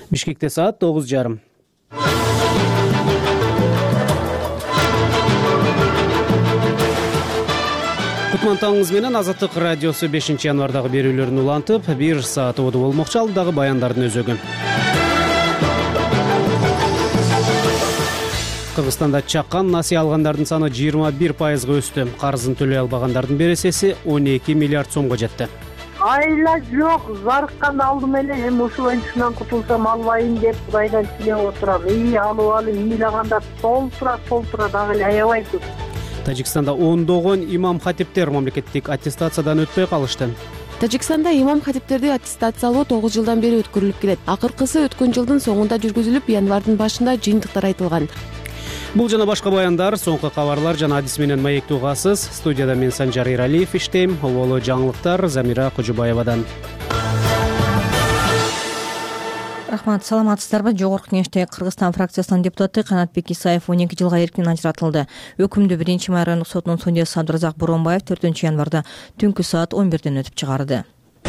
Бишкекте саат 9:30. Кутмантаңыз менен Азаттык радиосу 5-январдагы берүүлөрүн улантып, 1 саат уду болмокчу. Алдагы баяндардын өзөгү. Кыргызстанда чаккан насыя алгандардын саны 21%га өстү. Карызын төлөй албагандардын бересеси 12 миллиард сомго жетти. Айла жок, зарыккан алдым эле, эми ушул ынчынан кутулсам албайын деп Кудайдан тилеп отурам. Алып ыйлаганда толтура дагы эле аябай көп. Тажикстанда ондогон имам хатиптер мамлекеттик аттестациядан өтпөй калышты. Тажикстанда имам хатиптерди аттестациялоо 9 жылдан бери өткөрүлүп келет. Акыркысы өткөн жылдын соңунда жүргүзүлүп, январдын башында жыйынтыктар айтылган. Бул жана башка баяндар, соңку кабарлар жана адис менен маектүү угасыз. Студияда мен Санжар Иралиев иштейм. Оболу жаңылыктар Замира Кожубаевадан. Рахмат, саламатсыздарбы? Жогорку Кеңеште Кыргызстан фракциясынын депутаты Канатбек Исаев 12 жылга эркинен ажыратылды. Өкүмдү 1-май райондук сотунун судьясы Абдыразак Боронбаев 4-январда түнкү саат 11ден өтүп чыгарды.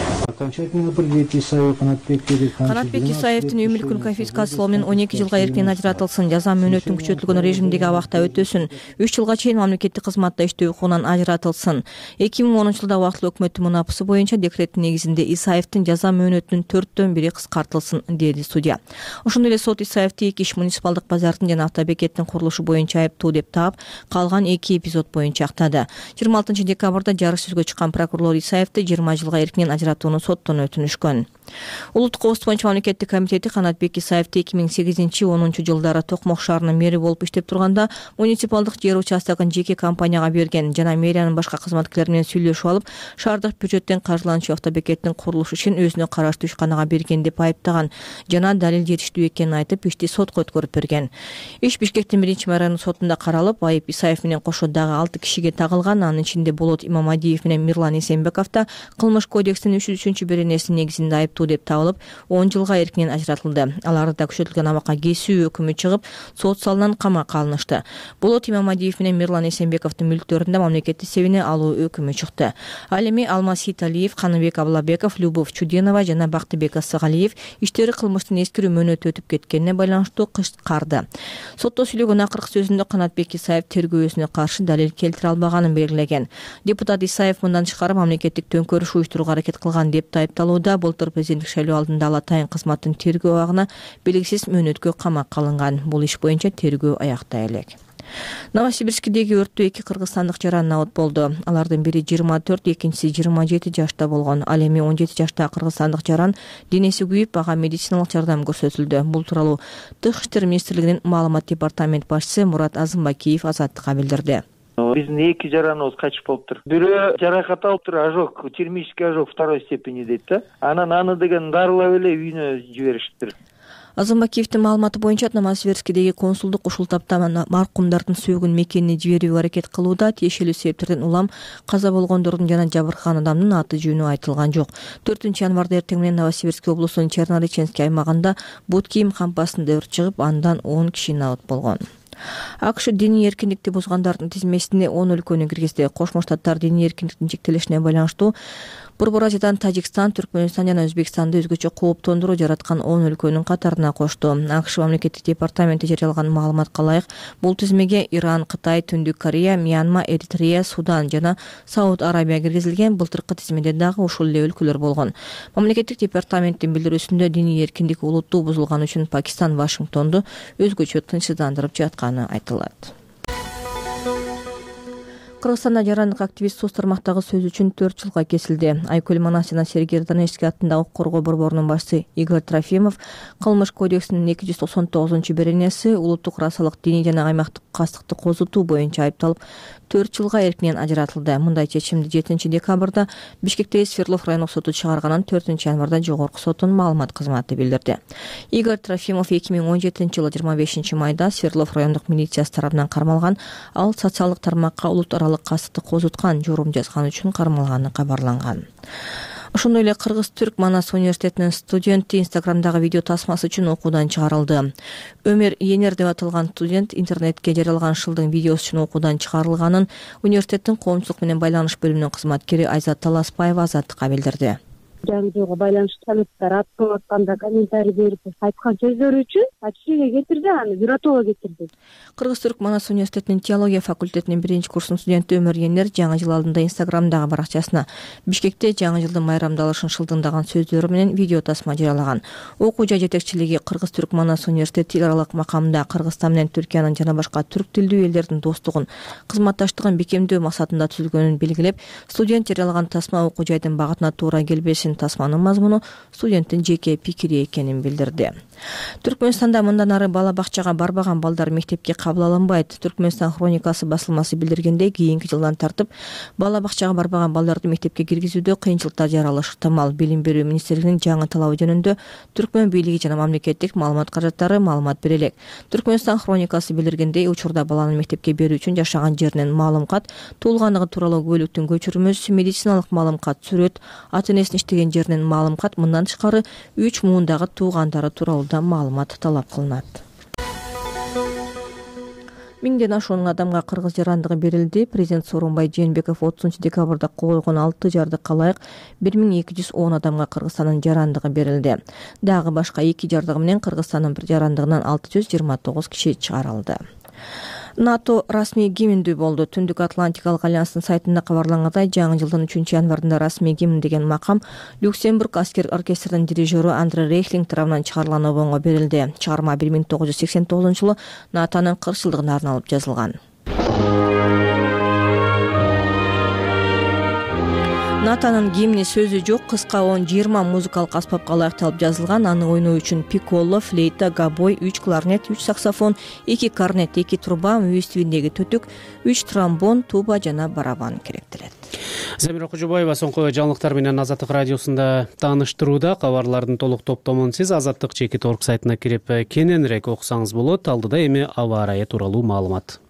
Канатбек Исаевдин үй мүлкүн конфискациялоо менен 12 жылга эркинен ажыратылсын, жаза мөөнөтүн күчөтүлгөн режимдеги абакта өтөсүн, 3 жылга чейин мамлекеттик кызматта иштөө укугунан ажыратылсын. 2010 жылда убактылуу өкмөттүн мунапысы боюнча декреттин негизинде Исаевдин жаза мөөнөтүнүн 4/1 кыскартылсын, деди судья. Ошондой эле сот Исаевди 2 иш муниципалдык базардын жана автобекеттин курулушу боюнча айыптуу деп таап, калган 2 эпизод боюнча актады. 26 декабрда жарыш сөзгө чыккан прокурор Исаевди 20 жылга эркинен ажыратууну соттон өтүнүшкөн. Улуттук коопсуздук боюнча мамлекеттик комитети Канатбек Исаевди 2008-10 жылдары Токмок шаарынын мэри болуп иштеп турганда муниципалдык жер участогун жеке компанияга берген жана мэриянын башка кызматкерлери менен сүйлөшүп алып, шаардык бюджеттен каржыланчу автобекеттин курулушу ишин өзүнө караштуу ишканага берген деп айыптаган жана далил жетиштүү экенин айтып, ишти сотко өткөрүп берген. Иш Бишкектин 1-май райондук сотунда каралып, айып Исаев менен кошо дагы 6 кишиге тагылган. Анын ичинде Болот Имамадиев менен Мирлан Эсенбеков да кылмыш кодекстин 3-беренесинин негизинде айыптуу деп табылып, 10 жылга эркинен ажыратылды. Алар да күчөтүлгөн абакка кесүү өкүмү чыгып, сот салынан камакка алынышты. Болот Имамадиев менен Мирлан Эсенбековдун мүлктөрүндө мамлекет эсебине алуу өкүмү чыкты. Ал эми Алмаз Хиталиев, Каныбек Аблабеков, Любовь Чуденова жана Бактыбек Асыгалиев иштери кылмыштын эскирүү мөөнөтү өтүп кеткенине байланыштуу кыскарды. Сотто сүйлөгөн акыркы сөзүндө Канатбек Исаев тергөөсүнө каршы далил келтире албаганын белгилеген. Депутат Исаев мындан тышкары мамлекеттик төңкөрүш уюштурууга аракет кылган деп айыпталууда. Былтыр президенттик шайлоо алдында ал атайын кызматтын тергөө абагына белгисиз мөөнөткө камакка алынган. Бул иш боюнча тергөө аяктай элек. Новосибирскидеги өрттө 2 кыргызстандык жаран набыт болду. Алардын бири 24, экинчиси 27 жашта болгон. Ал эми 17 жаштагы кыргызстандык жаран денеси күйүп, ага медициналык жардам көрсөтүлдү. Бул тууралуу Тышкы иштер министрлигинин маалымат департамент башчысы Мурат Азымбакиев Азаттыкка билдирди. Биздин 2 жараныбыз качып болуптур. Бирөө жаракат алыптыр, ожог, термический ожог второй степени дейт да. Анан аны деген дарылап эле үйүнө жибериштир. Азымбакиевдин маалыматы боюнча Новосибирскидеги консулдук ушул тапта маркумдардын сөөгүн мекенине жиберүүгө аракет кылууда. Тиешелүү себептерден улам каза болгондордун жана жабыркаган адамдын аты жөнү айтылган жок. 4-январда эртең менен Новосибирск облусунун Чернореченский аймагында бут кийим кампасында өрт чыгып, андан 10 киши набыт болгон. АКШ диний эркиндикти бузгандардын тизмесине 10 өлкөнү киргизди. Кошмо Штаттар диний эркиндиктин чектелишине байланыштуу Борбор Азиядан Тажикстан, Түркмөнстан жана Өзбекстанды өзгөчө кооптондуруу жараткан 10 өлкөнүн катарына кошту. АКШ мамлекеттик департаменти жарыялаган маалыматка ылайык, бул тизмеге Иран, Кытай, Түндүк Корея, Мьянма, Эритрея, Судан жана Сауд Арабия киргизилген. Былтыркы тизмеде дагы ушул эле өлкөлөр болгон. Мамлекеттик департаменттин билдирүүсүндө диний эркиндик улуттуу бузулган үчүн Пакистан Вашингтонду өзгөчө тынчсыздандырып жатканы айтылат. Кыргызстанда жарандык активист соц тармактагы сөз үчүн 4 жылга кесилди. Айкөл Манас жана Сергей Донецкий аттындагы укук коргоо борборунун башчысы Игорь Трофимов кылмыш кодексинин 299-беренеси улуттук расалык, диний жана аймактык кастыкты козутуу боюнча айыпталып 4 жылга эркинен ажыратылды. Мындай чечимди 7 декабрда Бишкектеги Свердлов райондук соту чыгарганын 4-январда жогорку соттун маалымат кызматы билдирди. Игорь Трофимов 2017 жылы 25 майда Свердлов райондук милициясы тарабынан кармалган. Ал социалдык тармакка улут аралык кастыкты козуткан, журум жазган үчүн кармалганы кабарланган. Ошондой эле Кыргыз-Түрк Манас университетинин студенти Инстаграмдагы видео тасмасы үчүн окуудан чыгарылды. Өмөр Енер деп аталган студент интернетке жарыялаган шылдың видеосу үчүн окуудан чыгарылганын университеттин коомчулук менен байланыш бөлүмүнүн кызматкери Айзат Таласпаева Азаттыкка билдирди. жаңы жылга байланыштуу салюттар атып атканда комментарий берип айткан сөздөрү үчүн отчисление кетирди, аны биротого кетирди. Кыргыз-Түрк Манас университетинин теология факультетинин 1-курсунун студенти Өмөр Енер жаңы жыл алдында Инстаграмдагы баракчасына Бишкекте жаңы жылдын майрамдалышын шылдыңдаган сөздөрү менен видео тасма жарыялаган. Окуу жай жетекчилиги Кыргыз-Түрк Манас университети тил аралык макамда Кыргызстан менен Түркиянын жана башка түрк тилдүү элдердин достугун, кызматташтыгын бекемдөө максатында түзүлгөнүн белгилеп, студент жарыялаган тасма окуу жайдын багытына туура келбесин, тасманын мазмуну студенттин жеке пикири экенин билдирди. Түркмөнстанда мындан ары бала бакчага барбаган балдар мектепке кабыл алынбайт. Түркмөнстан хроникасы басылмасы билдиргендей, кийинки жылдан тартып бала бакчага барбаган балдарды мектепке киргизүүдө кыйынчылыктар жаралышы ыктымал. Билим берүү министрлигинин жаңы талабы жөнүндө Түркмөн бийлиги жана мамлекеттик маалымат каражаттары маалымат бере элек. Түркмөнстан хроникасы билдиргендей, учурда баланы мектепке берүү үчүн жашаган жеринен маалым кат, туулгандыгы тууралуу кубөлүктүн көчүрмөсү, медициналык маалым кат, сүрөт, ата-энесинин иштеген жеринен маалым кат, мындан тышкары 3 муундагы туугандары тууралуу маалымат талап кылынат. 1000ден ашуун адамга кыргыз жарандыгы берилди. Президент Сооронбай Жээнбеков 30-декабрда кол койгон 6 жардыкка ылайык 1210 адамга Кыргызстандын жарандыгы берилди. Дагы башка 2 жардыгы менен Кыргызстандын бир жарандыгынан 629 киши чыгарылды. НАТО расмий гимндүү болду. Түндүк Атлантикалык альянстын сайтында кабарлангандай, жаңы жылдын 3-январында расмий гимн деген макам Люксембург аскер оркестринин дирижеру Андре Рейхлинг тарабынан чыгарылган обонго берилди. Чыгарма 1989-жылы НАТОнун 40-жылдыгына арналып жазылган. НАТОнун гимни сөзү жок, кыска 10-20 музыкалык аспапка ылайыкталып жазылган. Аны ойноо үчүн пикколо, флейта, габой, 3 кларнет, 3 саксофон, 2 корнет, 2 труба, мүйүз тибиндеги түтүк, 3 тромбон, туба жана барабан керектелет. Замира Кожобаева соңку жаңылыктар менен Азаттык радиосунда тааныштырууда. Кабарлардын толук топтомун сиз Азаттык /org сайтына кирип кененирээк окусаңыз болот. Алдыда эми аба ырайы тууралуу маалымат.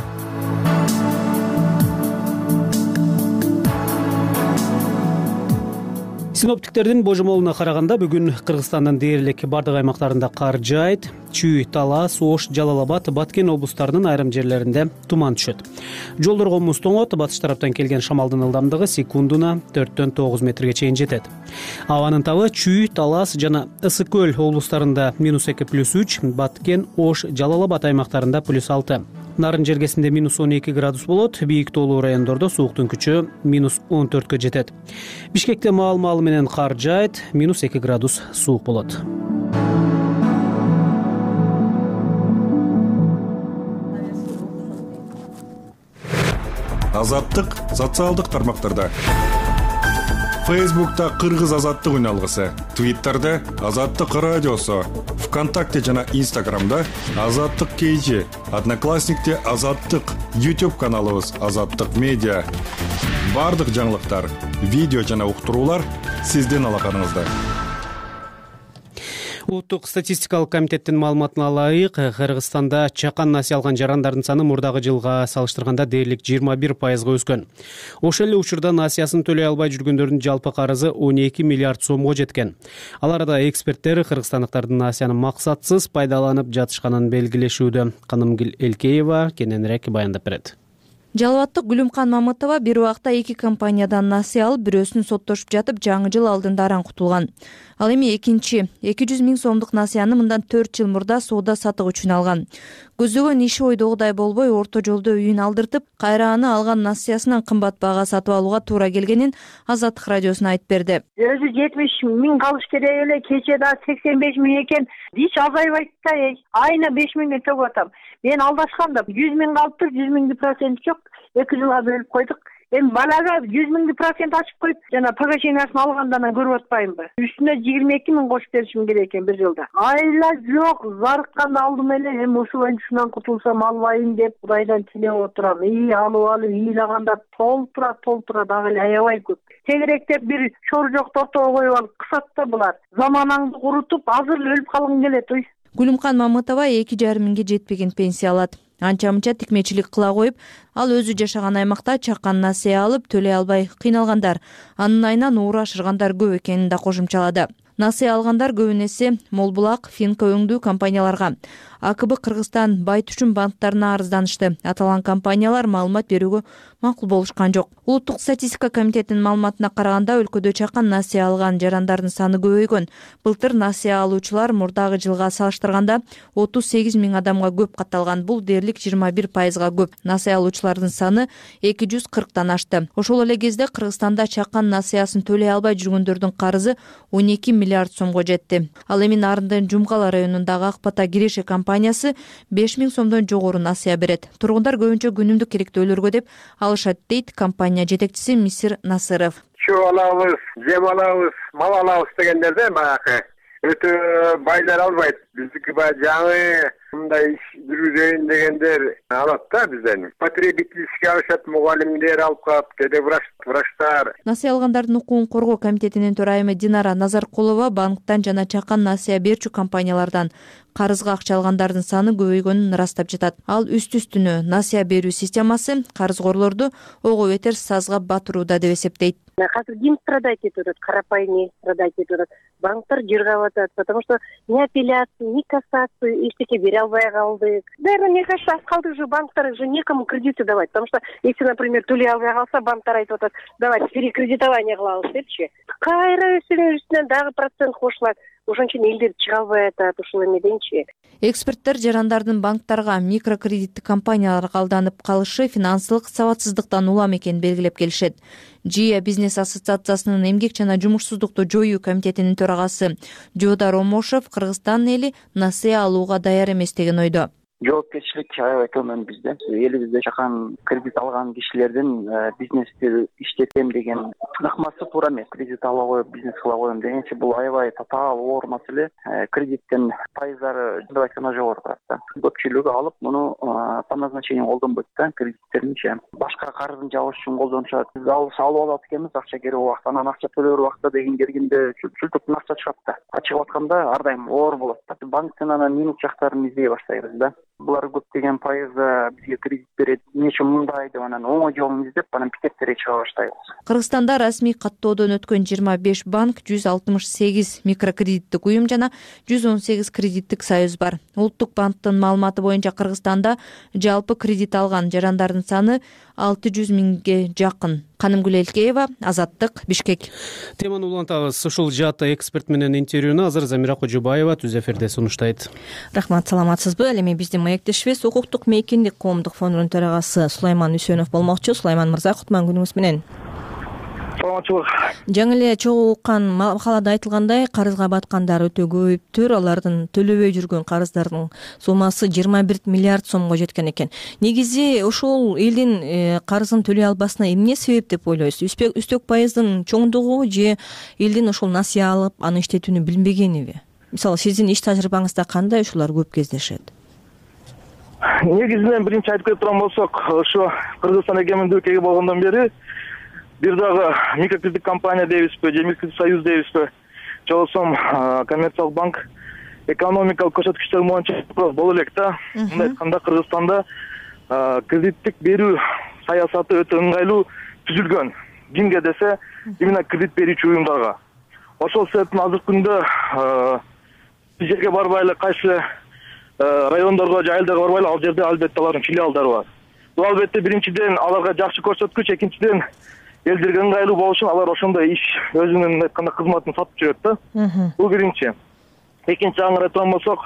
Синоптиктердин божомолуна караганда бүгүн Кыргызстандын дээрлик бардык аймактарында кар жаайт. Чүй, Талас, Ош, Жалал Абад, Баткен облустарынын айрым жерлеринде туман түшөт. Жолдорго муз тоңот, батыш тараптан келген шамалдын ылдамдыгы секундуна 4-9 метрге чейин жетет. Абанын табы Чүй, Талас жана Ысык көл облустарында -2+3, Баткен, Ош, Жалал Абад аймактарында +6. Нарын жергесинде -12 градус болот. Бийик тоолуу райондордо сууктун күчү -14кө жетет. Бишкекте маал-маал менен кар жаайт, -2 градус суук болот. Азаттык социалдык тармактарда. Фейсбукта Кыргыз азаттык үналгысы, Твиттерде Азаттык радиосу, ВКонтакте жана Инстаграмда Азаттык KG, Одноклассникте Азаттык, YouTube каналыбыз Азаттык медиа. Бардык жаңылыктар, видео жана уктуруулар сиздин алаканыңызда. Улуттук статистикалык комитеттин маалыматына ылайык, Кыргызстанда чакан насыя алган жарандардын саны мурдагы жылга салыштырганда дээрлик 21%га өскөн. Ошол эле учурда насыясын төлөй албай жүргөндөрдүн жалпы карызы 12 миллиард сомго жеткен. Ал арада эксперттер кыргызстандыктардын насыяны максатсыз пайдаланып жатышканын белгилешүүдө. Канымгүл Элкеева кененирээк баяндап берет. Жалал-Абадтык Гүлүмкан Мамытова бир убакта 2 компаниядан насыя алып, бирөөсүн соттошуп жатып, жаңы жыл алдында аран кутулган. Ал эми экинчи 200 000 сомдук насыяны мындан 4 жыл мурда соода сатык үчүн алган. Көздөгөн иши ойдогудай болбой, орто жолдо үйүн алдыртып, кайра аны алган насыясынан кымбат баага сатып алууга туура келгенин Азаттык радиосуна айтып берди. Өзү 70 000 калыш керек эле, кече да 85 000 экен. Ич азайбайт да, айына 5 000 төгүп атам. Мен алдашканда 100 000 калыптыр, 100 000 процент жок. 2 жылга бөлүп койдук. Эми балага 100 000 процент ачып коюп, жана погашениясын алгандан көрүп атпаймынбы? Үстүнө 22 000 кошуп беришим керек экен бир жылда. Айла жок, зарыкканды алдым эле, эми ушул оюнчусунан кутулсам албайм деп Кудайдан тилеп отурам. Алып ийлаганда толтура дагы эле аябай көп. Тегеректеп бир шор жок тортого коюп алып кысат да булар. Заманаңды курутуп, азыр өлүп калгың келет, ой. Гүлүмкан Мамытова 2,5 миңге жетпеген пенсия алат. Анча-мынча тикмечилик кыла коюп, ал өзү жашаган аймакта чакан насыя алып, төлөй албай кыйналгандар, анын айынан уур ашыргандар көп экенин да кошумчалады. Насыя алгандар көбүн эсе Молбулак, Финка өңдүү компанияларга, АКБ Кыргызстан бай түчүм банктарына арызданышты. Аталган компаниялар маалымат берүүгө макул болушкан жок. Улуттук статистика комитетинин маалыматына караганда өлкөдө чакан насыя алган жарандардын саны көбөйгөн. Былтыр насыя алуучулар мурдагы жылга салыштырганда 38 000 адамга көп катталган. Бул дээрлик 21%га көп. Насыя алуучулардын саны 240 ашты. Ошол эле кезде Кыргызстанда чакан насыясын төлөй албай жүргөндөрдүн карызы 12 миллиард сомго жетти. Ал эми Нарындын Жумкала районундагы Акбата Киреше компаниясы 5 000 сомдон жогору насыя берет. Тургундар көбүнчө күнүмдүк керектөөлөргө деп алышат, дейт компания жетекчиси Мисир Насыров. Чуу алабыз, жем алабыз, мал алабыз дегендерде баягы өтө байлар албайт. Биздики баягы жаңы мындай иш жүргүзөйүн дегендер алат да бизден. Потребительский алышат, мугалимдер алып калат, кээде врачтар. Насыя алгандардын укугун коргоо комитетинин төрайымы Динара Назаркулова банктан жана чакан насыя берчү компаниялардан карызга акча алгандардын саны көбөйгөнүн ырастап жатат. Ал үстү-үстүнө насыя берүү системасы карызгорлорду ого бетер сазга батырууда деп эсептейт. Азыр ким страдать этип атат, карапайым страдать этип атат. Банктар жыргап атат, потому что ни апелляцию, ни кассацию эчтеке бере албай калдык. Наверное, мне кажется, калды уже банктар уже некому кредиты давать, потому что если, например, төлөй албай калса, банктар айтып атат, давайте перекредитование кылабыз депчи. Кайра үстүнөн дагы процент кошулат. Ошон үчүн элдер чыга албай атат ушул эмеденчи. Эксперттер жарандардын банктарга, микрокредиттик компанияларга алданып калышы финансылык сабатсыздыктан улам экенин белгилеп келишет. ЖИА бизнес ассоциациясынын эмгек жана жумушсуздукту жоюу комитетинин төрагасы Жода Ромошев Кыргызстан эли насыя алууга даяр эмес деген ойдо. Жоопкерчилик аябай төмөн бизде. Элибизде чакан кредит алган кишилердин бизнести иштетем деген ыкмасы туура эмес. Кредит ала коюп, бизнес кыла коем дегенче бул аябай татаал оор маселе. Кредиттин пайыздары деп айтканда жогору турат. Көпчүлүгү алып, муну по назначению колдонбойт да, кредиттеринчи. Башка карызын жабыш үчүн колдонушат. Биз алып алат экенбиз, акча керек убакта, анан акча төлөр убакта деген кергенде чүлтүктөн акча чыгат да. Чыгып атканда ар дайым оор болот да. Банктын анан минус жактарын издей баштайбыз да. Булар көптөгөн пайызда бизге кредит берет, нече мындай деп анан оңой жолун издеп, анан пикеттерге чыга баштайбыз. Кыргызстанда расмий каттоодон өткөн 25 банк, 168 микрокредиттик уюм жана 118 кредиттик союз бар. Улуттук банктын маалыматы боюнча Кыргызстанда жалпы кредит алган жарандардын саны 600 000ге жакын. Канымгүл Элкеева, Азаттык, Бишкек. Теманы улантабыз. Ушул жааты эксперт менен интервьюну азыр Замира Кожубаева түз эфирде сунуштайт. Рахмат, саламатсызбы? Ал эми биздин маектешибиз укуктук мейкиндик коомдук фондунун төрагасы Сулайман Үсөнов болмокчу. Сулайман мырза, кутман күнүңүз менен. Саламатчылык. Жаңы эле чогуу уккан макалада айтылгандай, карызга баткандар өтө көбөйүптүр. Алардын төлөбөй жүргөн карыздардын суммасы 21 миллиард сомго жеткен экен. Негизи ошол элдин карызын төлөй албасына эмне себеп деп ойлойсуз? Үстөк пайыздын чоңдугу же элдин ошол насыя алып, аны иштетүүнү билбегениби? Мисалы, сиздин иш тажрыйбаңызда кандай ушулар көп кездешет? Негизинен биринчи айтып кетип турган болсок, ошо Кыргызстан эгемендүүлүккө ээ болгондон бери бир дагы микрокредиттик компания дейбизби, же микрокредиттик союз дейбизби, же болбосо коммерциялык банк экономикалык көрсөткүчтөр боюнча боло элек да. Мындай айтканда Кыргызстанда кредиттик берүү саясаты өтө ыңгайлуу түзүлгөн. Кимге десе, именно кредит берүүчү уюмдарга. Ошол себептен азыркы күндө жерге барбай эле кайсы райондорго, жайылдарга барбай эле ал жерде албетте алардын филиалдары бар. Бул албетте биринчиден аларга жакшы көрсөткүч, экинчиден элдерге ыңгайлуу болуш үчүн алар ошондой иш өзүнүн айтканда кызматын сатып жүрөт да. Бул биринчи. Экинчи аңгыра айткан болсок,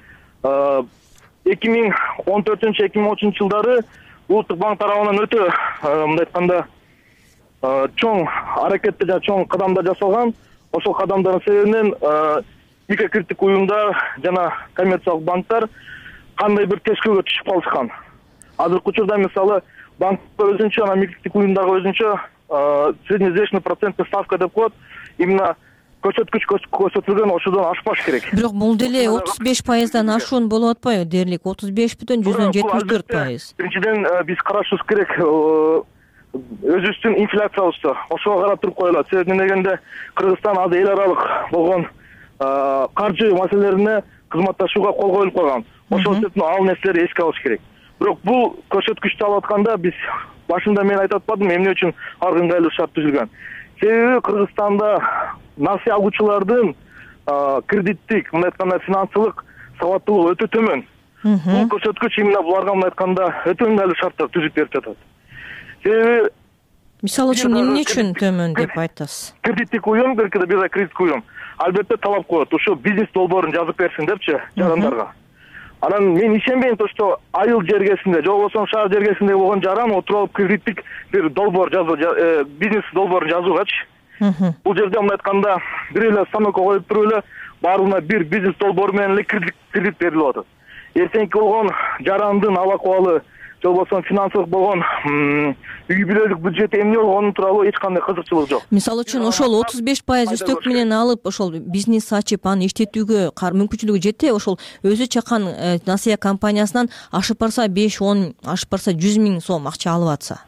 2014-2013 жылдары Улуттук банк тарабынан өтө мындай айтканда чоң аракеттер жана чоң кадамдар жасалган. Ошол кадамдардын себебинен микрокредиттик уюмдар жана коммерциялык банктар кандай бир тескөөгө түшүп калышкан. Азыркы учурда мисалы банктар өзүнчө, анан микрокредиттик уюмдарга өзүнчө среднеизвестный процентный ставка деп коет. Именно көрсөткүч көрсөтүлгөн, ошодон ашпаш керек. Бирок бул деле 35%дан ашуун болуп атпайбы? Дээрлик 35,174%. Биринчиден биз карашыбыз керек өзүбүздүн инфляциябызды. Ошого карап туруп коелот. Себеби дегенде Кыргызстан азыр эл аралык болгон каржы маселелерине кызматташууга кол коюлуп койгон. Ошол себептен ал нерселерди эске алыш керек. Бирок бул көрсөткүчтү алып атканда биз башында мен айтып атпадым, эмне үчүн ар ыңгайлуу шарт түзүлгөн. Себеби Кыргызстанда насыя алуучулардын кредиттик, мындай айтканда финансылык сабаттуулугу өтө төмөн. Бул көрсөткүч именно буларга мындай айтканда өтө ыңгайлуу шарттар түзүп берип жатат. себеби мисалы үчүн эмне үчүн төмөн деп айтасыз? Кредиттик уюм, бир кредиттик уюм албетте талап коет, ушу бизнес долбоорун жазып берсин депчи жарандарга. Анан мен ишенбейм то, что айыл жергесинде же болбосо шаар жергесинде болгон жаран отуруп кредиттик бир долбоор бизнес долбоорун жазуугачы. Бул жерде мындай айтканда бир эле станокко коюп туруп эле баарына бир бизнес долбоор менен эле кредит берилип атат. Эртеңки болгон жарандын ала акыбалы же болбосо финансылык болгон үй бүлөлүк бюджет эмне болгону тууралуу эч кандай кызыкчылык жок. Мисалы үчүн ошол 35% үстөк менен алып ошол бизнес ачып аны иштетүүгө мүмкүнчүлүгү жетеби? Ошол өзү чакан насыя компаниясынан ашып барса 5-10, ашып барса 100 миң сом акча алып атса.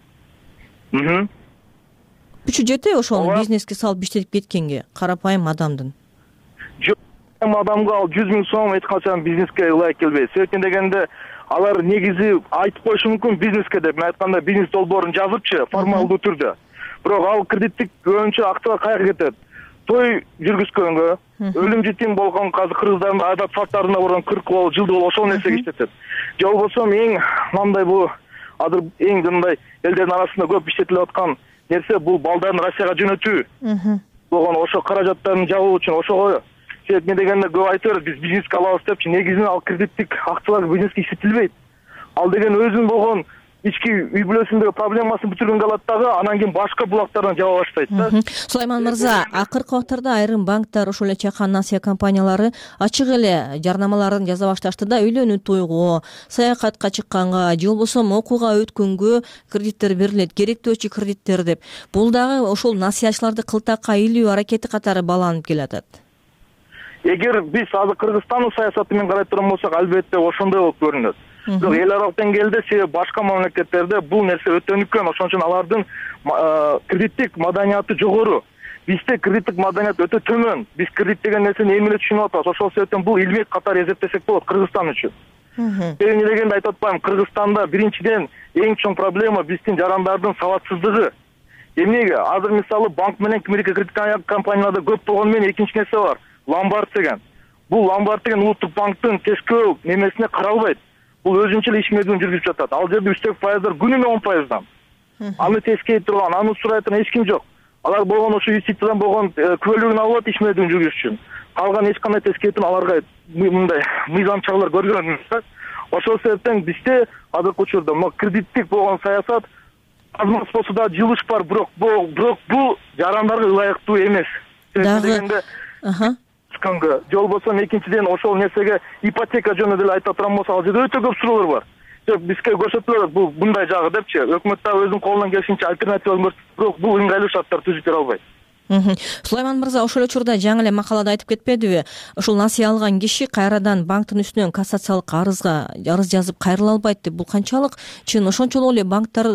Күчү жетеби ошону бизнеске салып иштетип кеткенге карапайым адамдын? Жок, адамга ал 100 миң сом эч качан бизнеске ылайык келбейт. Себептен дегенде алар негизи айтып коюшу мүмкүн бизнеске деп, мен айтканда бизнес долбоорун жазыпчы формалдуу түрдө. Бирок ал кредиттик көбүнчө акчага каяка кетет? Той жүргүзгөнгө, өлүм житим болгон азыр кыргыздардын адат салттарына болгон 40 жылды ошол нерсеге иштетет. Же болбосо эң мындай бул азыр эң мындай элдердин арасында көп иштетилип аткан нерсе бул балдарын Россияга жөнөтүү. Болгон ошо каражаттарын жабуу үчүн ошого эмне дегенде көп айтып берет, биз бизнеске алабыз депчи. Негизинен ал кредиттик акчалар бизнеске иштетилбейт. Ал деген өзүнүн болгон ички үй бүлөсүндөгү проблемасын бүтүргөнгө алат дагы, анан кийин башка булактардан жаба баштайт да. Сулайман мырза, акыркы убактарда айрым банктар, ошол эле чакан насыя компаниялары ачык эле жарнамаларын жаза башташты да, үйлөнүү тойго, саякатка чыкканга, же болбосо окууга өткөнгө кредиттер берилет, керектөөчү кредиттер деп. Бул дагы ошол насыячыларды кылтакка илүү аракети катары бааланып келатат. Эгер биз азыр Кыргызстандын саясаты менен карай турган болсок, албетте ошондой болуп көрүнөт. Бирок эл аралык деңгээлде себеби башка мамлекеттерде бул нерсе өтө өнүккөн, ошон үчүн алардын кредиттик маданияты жогору. Бизде кредиттик маданият өтө төмөн. Биз кредит деген нерсени эмне түшүнүп атабыз. Ошол себептен бул илмек катары эсептесек болот Кыргызстан үчүн. Эмне дегенде айтып атпайм, Кыргызстанда биринчиден эң чоң проблема биздин жарандардын сабатсыздыгы. Эмнеге? Азыр мисалы банк менен кредиттик компанияларда көп болгону менен экинчи нерсе бар. Ломбард деген. Бул ломбард деген улуттук банктын тескөө немесине каралбайт. Бул өзүнчө эле ишмердүүн жүргүзүп жатат. Ал жерде үстөк пайыздар күнүнө 10%дан. Аны тескей турган, аны сурай турган эч ким жок. Алар болгон ошо юстициядан болгон күбөлүгүн алып атат ишмердүүн жүргүзүш үчүн. Калган эч кандай тескейтин аларга мындай мыйзам чаралар көргөн эмес. Ошол себептен бизде азыркы учурда кредиттик болгон саясат азмас болсо да жылыш бар, бирок бул жарандарга ылайыктуу эмес. Дагы же болбосо экинчиден ошол нерсеге ипотека жөнүндө деле айта турган болсок, ал жерде өтө көп суроолор бар. Бизге көрсөтүлөт бул мындай жагы депчи. Өкмөт дагы өзүнүн колунан келишинче альтернатива көрсөтүп, бирок бул ыңгайлуу шарттар түзүп бере албайт. Сулайман мырза, ошол учурда жаңы эле макалада айтып кетпедиби? Ошол насыя алган киши кайрадан банктын үстүнөн кассациялык арыз жазып кайрыла албайт деп. Бул канчалык чын? Ошончолук эле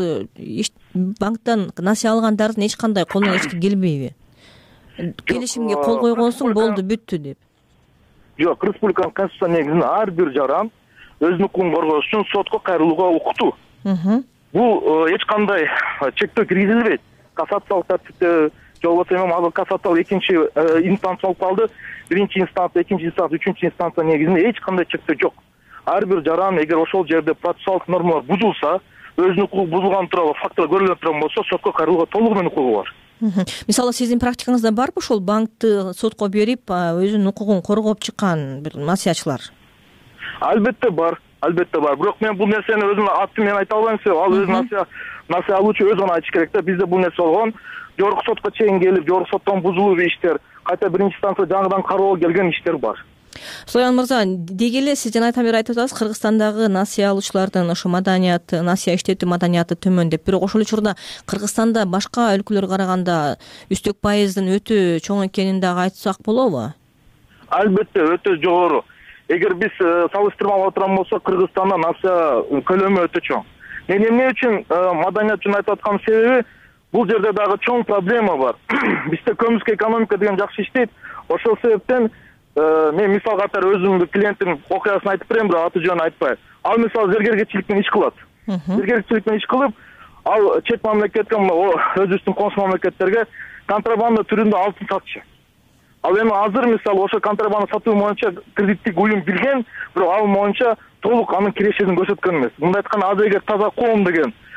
банктан насыя алгандардын эч кандай колунан эч келбейби? Келишимге кол койгонсуң, болду, бүттү деп. Жок, республиканын конституциясы негизинде ар бир жаран өзүнүн укугун коргош үчүн сотко кайрылууга укуктуу. Бул эч кандай чектөө киргизилбейт. Кассациялык тартипте же болбосо азыр кассациялык экинчи инстанция болуп калды. Биринчи инстанция, экинчи инстанция, үчүнчү инстанция негизинде эч кандай чектөө жок. Ар бир жаран эгер ошол жерде процессуалдык нормалар бузулса, өзүнүн укугу бузулган тууралуу фактылар көрүлүп турган болсо, сотко кайрылууга толугу менен укугу бар. Мисалы, сиздин практикаңызда барбы ошол банкты сотко берип, өзүнүн укугун коргоп чыккан бир насыячылар? Албетте бар. Бирок мен бул нерсени өзүмдүн аты менен айта албайм, себеби ал өзү насыя алуучу өзү гана айтыш керек да. Бизде бул нерсе болгон. Жогорку сотко чейин келип, жогорку соттон бузулуу иштер, кайта биринчи станция жаңыдан кароого келген иштер бар. Сулайман мырза, деги эле сиз жана айта атасыз, Кыргызстандагы насыя алуучулардын ошо маданияты, насыя иштетүү маданияты төмөн деп. Бирок ошол учурда Кыргызстанда башка өлкөлөргө караганда үстөк пайыздын өтө чоң экенин дагы айтсак болобу? Албетте өтө жогору. Эгер биз салыштырмалап турган болсок, Кыргызстанда насыя көлөмү өтө чоң. Мен эмне үчүн маданият үчүн айтып аткан себеби, бул жерде дагы чоң проблема бар. Бизде көмүскө экономика деген жакшы иштейт. Ошол себептен мен мисал катары өзүмдүн клиенттин окуясын айтып берем, бирок аты жөнүн айтпай. Ал мисалы зергергечилик менен иш кылат. Зергергечилик менен иш кылып, ал чет мамлекетке, өзүбүздүн консул мамлекеттерге контрабанда түрүндө алтын сатчы. Ал эми азыр мисалы ошо контрабанда сатуу боюнча кредиттик уюм билген, бирок ал боюнча толук анын кирешесин көрсөткөн эмес. Мындай айтканда, азыр эгер таза коом деген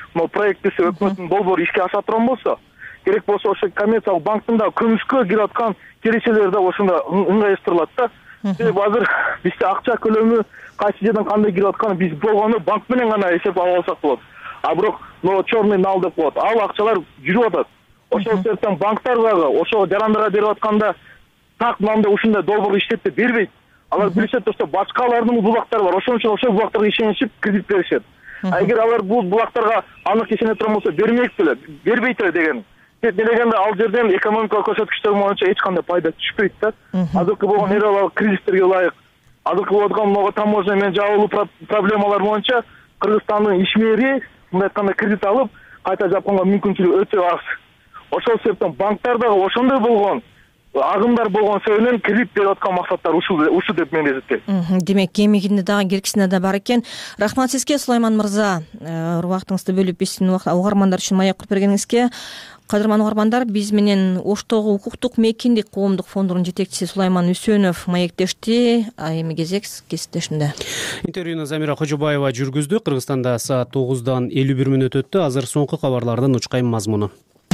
могу проектиси өкмөттүн долбоору ишке аша турган болсо, керек болсо ошо коммерциялык банктын да күмүшкө кирип аткан киришелер да ошондо ыңгайыштырылат да. Себеби азыр бизде акча көлөмү кайсы жерден кандай кирип атканы биз болгону банк менен гана эсеп ала алсак болот. А бирок черный нал деп коет, ал акчалар жүрүп атат. Ошол себептен банктар дагы ошо жарандарга берип атканда так мындай ушундай долбоор иштеп деп бербейт. Алар билишет ошо башкалардын булактары бар, ошон үчүн ошол булактарга ишенишип кредит беришет. Эгер алар бул булактарга анык ишене турган болсо бербейт эле деген. Делегенде ал жерден экономикалык көрсөткүчтөр боюнча эч кандай пайда түшпөйт да. Азыркы болгон эралык кризистерге ылайык, азыркы болгон могу таможня менен жабылуу проблемалар боюнча Кыргызстандын ишмери мындай айтканда кредит алып кайта жапканга мүмкүнчүлүгү өтө аз. Ошол себептен банктар дагы ошондой болгон агымдар болгон себептен кредит берип аткан максаттар ушу деп мен эсептейм. Демек кемигинде дагы киркисинде да бар экен. Рахмат сизге, Сулайман мырза, убактыңызды бөлүп биздин угармандар үчүн маек куруп бергениңизге. Кадырман угармандар, биз менен Оштогу укуктук мейкиндик коомдук фондунун жетекчиси Сулайман Үсөнов маектешти. А эми кезек кесиптешимде. Интервьюну Замира Кожобаева жүргүздү. Кыргызстанда саат 9:51 өттү. Азыр соңку кабарлардын учкайым мазмуну.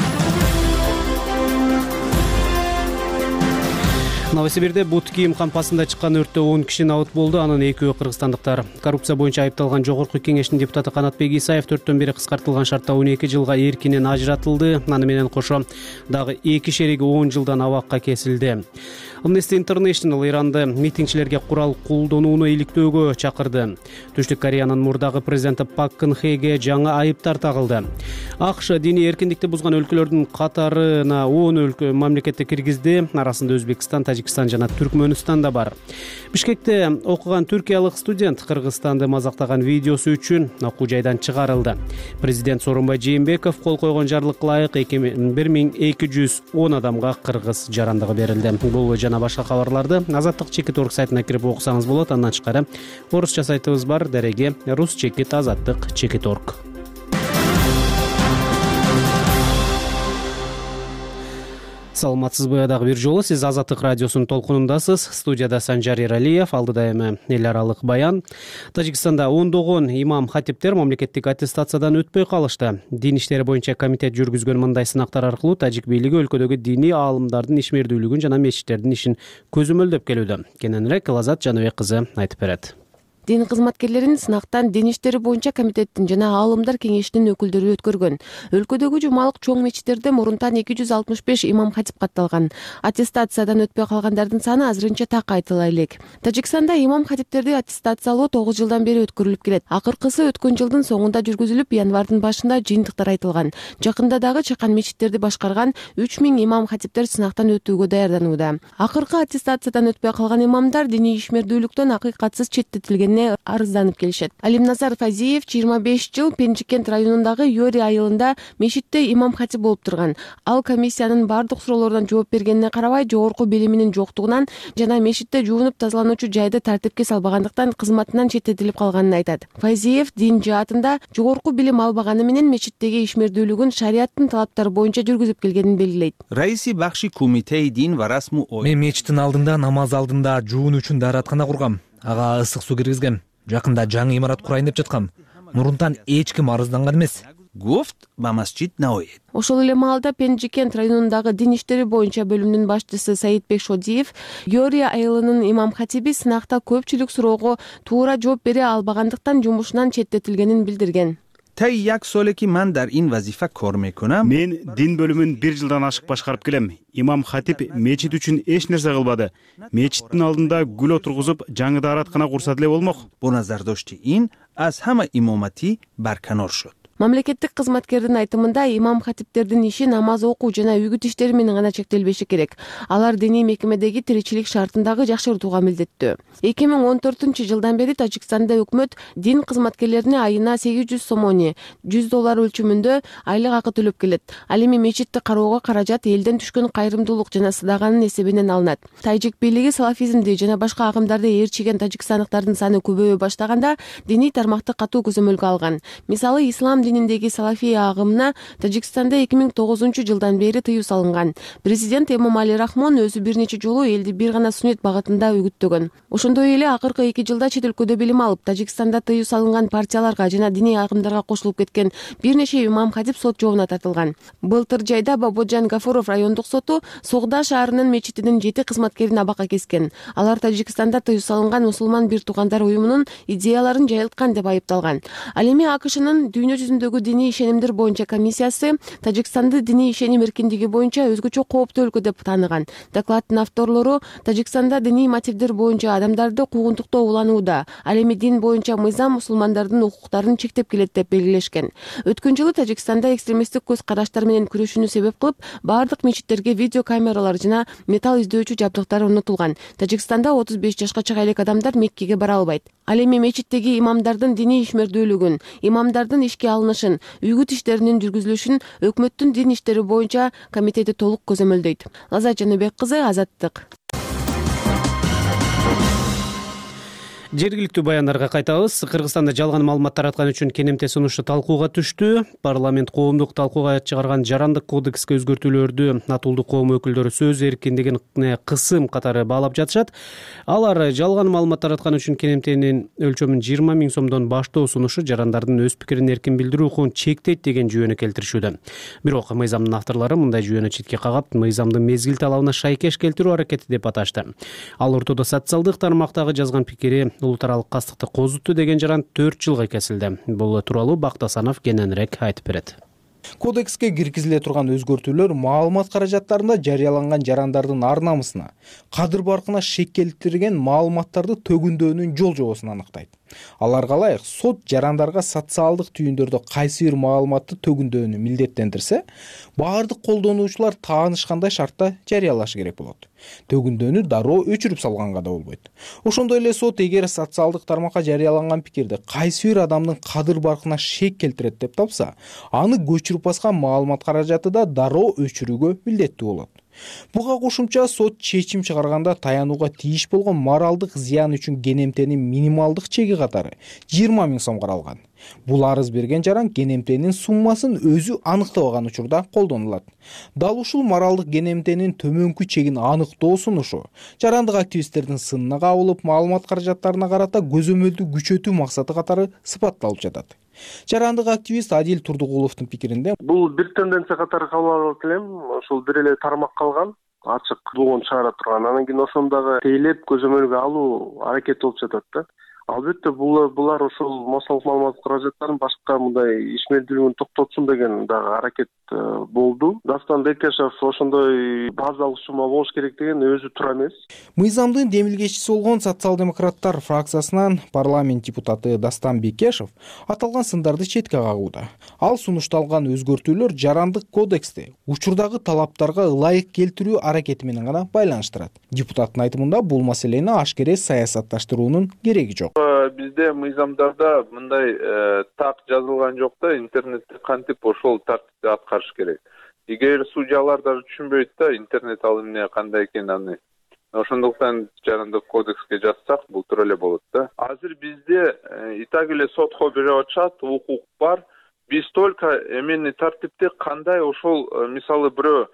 Новосибирде бут кийим кампасында чыккан өрттө 10 киши набыт болду. Анын экөө кыргызстандыктар. Коррупция боюнча айыпталган Жогорку Кеңештин депутаты Канатбек Исаев 4төн бери кыскартылган шартта 12 жылга эркинен ажыратылды. Аны менен кошо дагы 2 шериги 10 жылдан абакка кесилди. Amnesty International Иранды митингчилерге курал колдонууну иликтөөгө чакырды. Түштүк Кореянын мурдагы президенти Пак Кын Хеге жаңы айыптар тагылды. АКШ диний эркиндикти бузган өлкөлөрдүн катарына 10 өлкө мамлекетти киргизди. Арасында Өзбекстан, Тажикстан жана Түркмөнстан да бар. Бишкекте окуган түркиялык студент Кыргызстанды мазактаган видеосу үчүн окуу жайдан чыгарылды. Президент Сооронбай Жээнбеков кол койгон жарлыкка ылайык 1210 адамга кыргыз жарандыгы берилди. Бул жана башка кабарларды Азаттык Чекит орг сайтына кирип окусаңыз болот. Андан тышкары орусча сайтыбыз бар, дареги Рус Чекит Азаттык Чекит орг. Саламатсызбы, дагы бир жолу сиз Азаттык радиосунун толкунундасыз. Студияда Санжар Эралиев, алдыда эми эл аралык баян. Тажикстанда ондогон имам хатиптер мамлекеттик аттестациядан өтпөй калышты. Дин иштери боюнча комитет жүргүзгөн мындай сынактар аркылуу тажик бийлиги өлкөдөгү диний аалымдардын ишмердүүлүгүн жана мечиттердин ишин көзөмөлдөп келүүдө. Кененирээк Лазат Жаныбек кызы айтып берет. Дин кызматкерлерин сынактан Дин иштери боюнча комитеттин жана аалымдар кеңешинин өкүлдөрү өткөргөн. Өлкөдөгү жумалык чоң мечиттерде мурунтан 265 имам хатип катталган. Аттестациядан өтпөй калгандардын саны азырынча так айтыла элек. Тажикстанда имам хатиптерди аттестациялоо 9 жылдан бери өткөрүлүп келет. Акыркысы өткөн жылдын соңунда жүргүзүлүп, январдын башында жыйынтыктар айтылган. Жакында дагы чакан мечиттерди башкарган 3000 имам хатиптер сынактан өтүүгө даярданууда. Акыркы аттестациядан өтпөй калган имамдар диний ишмердүүлүктөн акыйкатсыз четтетилген арызданып келишет. Алимназар Фазиев 25 жыл Пенжикент районундагы Йори айылында мечитте имам хатип болуп турган. Ал комиссиянын бардык суроолордон жооп бергенине карабай, жогорку билиминин жоктугунан жана мечитте жуунуп тазалануучу жайды тартипке салбагандыктан кызматынан четтетилип калганын айтат. Фазиев дин жаатында жогорку билим албаганы менен мечиттеги ишмердүүлүгүн шариаттын талаптары боюнча жүргүзүп келгенин белгилейт. Раиси бахши кумитеи дин ва расму ой. Мен мечиттин алдында намаз алдында жуун үчүн даараткана кургам. Ага ысык суу киргизгем. Жакында жаңы имарат курайын деп жаткам. Мурунтан эч ким арызданган эмес. Гуфт ба масжид Наоид. Ошол эле маалда Пенжикент районундагы дин иштери боюнча бөлүмүнүн башчысы Саидбек Шодиев Йори айылынын имам хатиби сынакта көпчүлүк суроого туура жооп бере албагандыктан жумушунан четтетилгенин билдирген. Таи як соле ки ман дар ин вазифа кор мекунам. Мен дин бөлүмүн 1 жылдан ашык башкарып келем. Имам хатип мечит үчүн эч нерсе кылбады. Мечиттин алдында гүл отургузуп, жаңы даараткана курса деле болмок. Бу назардошти ин аз ҳама имомати барканор шуд. Мамлекеттик кызматкердин айтымында имам хатиптердин иши намаз окуу жана үгүт иштери менен гана чектелбеши керек. Алар диний мекемедеги тиричилик шартын дагы жакшыртууга милдеттүү. 2014-жылдан бери Тажикстанда өкмөт дин кызматкерлерине айына 800 сомони, $100 өлчөмүндө айлык акы төлөп келет. Ал эми мечитти кароого каражат элден түшкөн кайрымдуулук жана садаганын эсебинен алынат. Тажик бийлиги салафизмди жана башка агымдарды ээрчиген тажикстандыктардын саны көбөйө баштаганда диний тармакты катуу көзөмөлгө алган. Мисалы, ислам дининдеги салафий агымына Тажикстанда 2009 бери тыюу салынган. Президент Эмомали Рахмон өзү бир нече жолу элди бир гана сүннет багытында үгүттөгөн. Ошондой эле акыркы 2 жылда чет өлкөдө билим алып, Тажикстанда тыюу салынган партияларга жана диний агымдарга кошулуп кеткен бир нече имам хатип сот жообуна тартылган. Былтыр жайда Бабоджан Гафуров райондук соту Согда шаарынын мечитинин 7 кызматкерин абакка кескен. Алар Тажикстанда тыюу салынган мусулман бир туугандар уюмунун идеяларын жайылткан деп айыпталган. Ал эми АКШнын дүйнө жүзүндөгү диний ишенимдер боюнча комиссиясы Тажикстанды диний ишеним эркиндиги боюнча өзгөчө кооптуу өлкө деп тааныган. Докладдын авторлору Тажикстанда диний мотивдер боюнча адамдарды куугунтуктоо уланууда. Ал эми дин боюнча мыйзам мусулмандардын укуктарын чектеп келет деп белгилешкен. Өткөн жылы Тажикстанда экстремисттик көз караштар менен күрөшүүнү себеп кылып, бардык мечиттерге видео камералар жана металл издөөчү жабдыктар орнотулган. Тажикстанда 35 жашка чыга элек адамдар Меккеге бара албайт. Ал эми мечиттеги имамдардын диний ишмердүүлүгүн, имамдардын ишке алынышын, үгүт иштеринин жүргүзүлүшүн өкмөттүн дин иштери боюнча комитети толук көзөмөлдөйт. Лаза Жаныбек кызы, Азаттык. Жергиликтүү баяндарга кайтабыз. Кыргызстанда жалган маалымат тараткан үчүн кенемте сунушу талкууга түштү. Парламент коомдук талкууга чыгарган жарандык кодекске өзгөртүүлөрдү Натуулдук коом өкүлдөрү сөз эркиндигин кысым катары баалап жатышат. Алар жалган маалымат тараткан үчүн кенемтенин өлчөмүн 20 000 сомдон баштоо сунушу жарандардын өз пикирин эркин билдирүү укугун чектейт деген жүйөнү келтиришүүдө. Бирок мыйзамдын авторлору мындай жүйөнү четке кагап, мыйзамдын мезгил талабына шайкеш келтирүү аракети деп аташты. Ал ортодо социалдык тармактагы жазган пикири улутаралык кастыкты козутту деген жаран 4 жылга кесилди. Бул тууралуу Бактасанов кененирээк айтып берет. Кодекске киргизиле турган өзгөртүүлөр маалымат каражаттарында жарыяланган жарандардын ар намысына, кадыр баркына шек келтирген маалыматтарды төгүндөөнүн жол жобосун аныктайт. Аларга ылайык сот жарандарга социалдык түйүндөрдө кайсы бир маалыматты төгүндөөнү милдеттендирсе, баардык колдонуучулар таанышкандай шартта жарыялашы керек болот. Төгүндөөнү дароо өчүрүп салганга да болбойт. Ошондой эле сот эгер социалдык тармакка жарыяланган пикирди кайсы бир адамдын кадыр баркына шек келтирет деп тапса, аны көчүрүп баскан маалымат каражаты да дароо өчүрүүгө милдеттүү болот. Буга кошумча сот чечим чыгарганда таянууга тийиш болгон моралдык зыян үчүн кенемтенин минималдык чеги катары 20 000 сом каралган. Бул арыз берген жаран кенемтенин суммасын өзү аныктабаган учурда колдонулат. Дал ушул моралдык кенемтенин төмөнкү чегин аныктоо сунушу жарандык активисттердин сынына кабылып, маалымат каражаттарына карата көзөмөлдү күчөтүү максаты катары сыпатталып жатат. Жарандык активист Адил Турдугуловдун пикиринде, бул бир тенденция катары кабыл алып келем. Ошол бир эле тармак калган, ачык болгон чыгара турган. Анан кийин ошондогу тейлеп көзөмөлгө алуу аракети болуп жатат да. Албетте булар ошол маалымат каражаттарын башка мындай ишмердүүлүгүн токтотсун деген дагы аракет болду. Дастан Бекешев ошондой базалык сума болуш керек деген өзү туура эмес. Мыйзамдын демилгечиси болгон социал-демократтар фракциясынан парламент депутаты Дастан Бекешев аталган сындарды четке кагууда. Ал сунушталган өзгөртүүлөр жарандык кодексти учурдагы талаптарга ылайык келтирүү аракети менен гана байланыштырат. Депутаттын айтымында бул маселени ашкере саясатташтыруунун кереги жок. Бизде мыйзамдарда мындай так жазылган жок да, интернетти кантип ошол тартипти аткарыш керек. Эгер судьялар даже түшүнбөйт да интернет ал эмне кандай экенин аны. Ошондуктан жарандык кодекске жазсак бул туура эле болот да. Азыр бизде и так эле сотко берип атышат, укук бар. Биз только эмени тартипти кандай ошол мисалы бирөө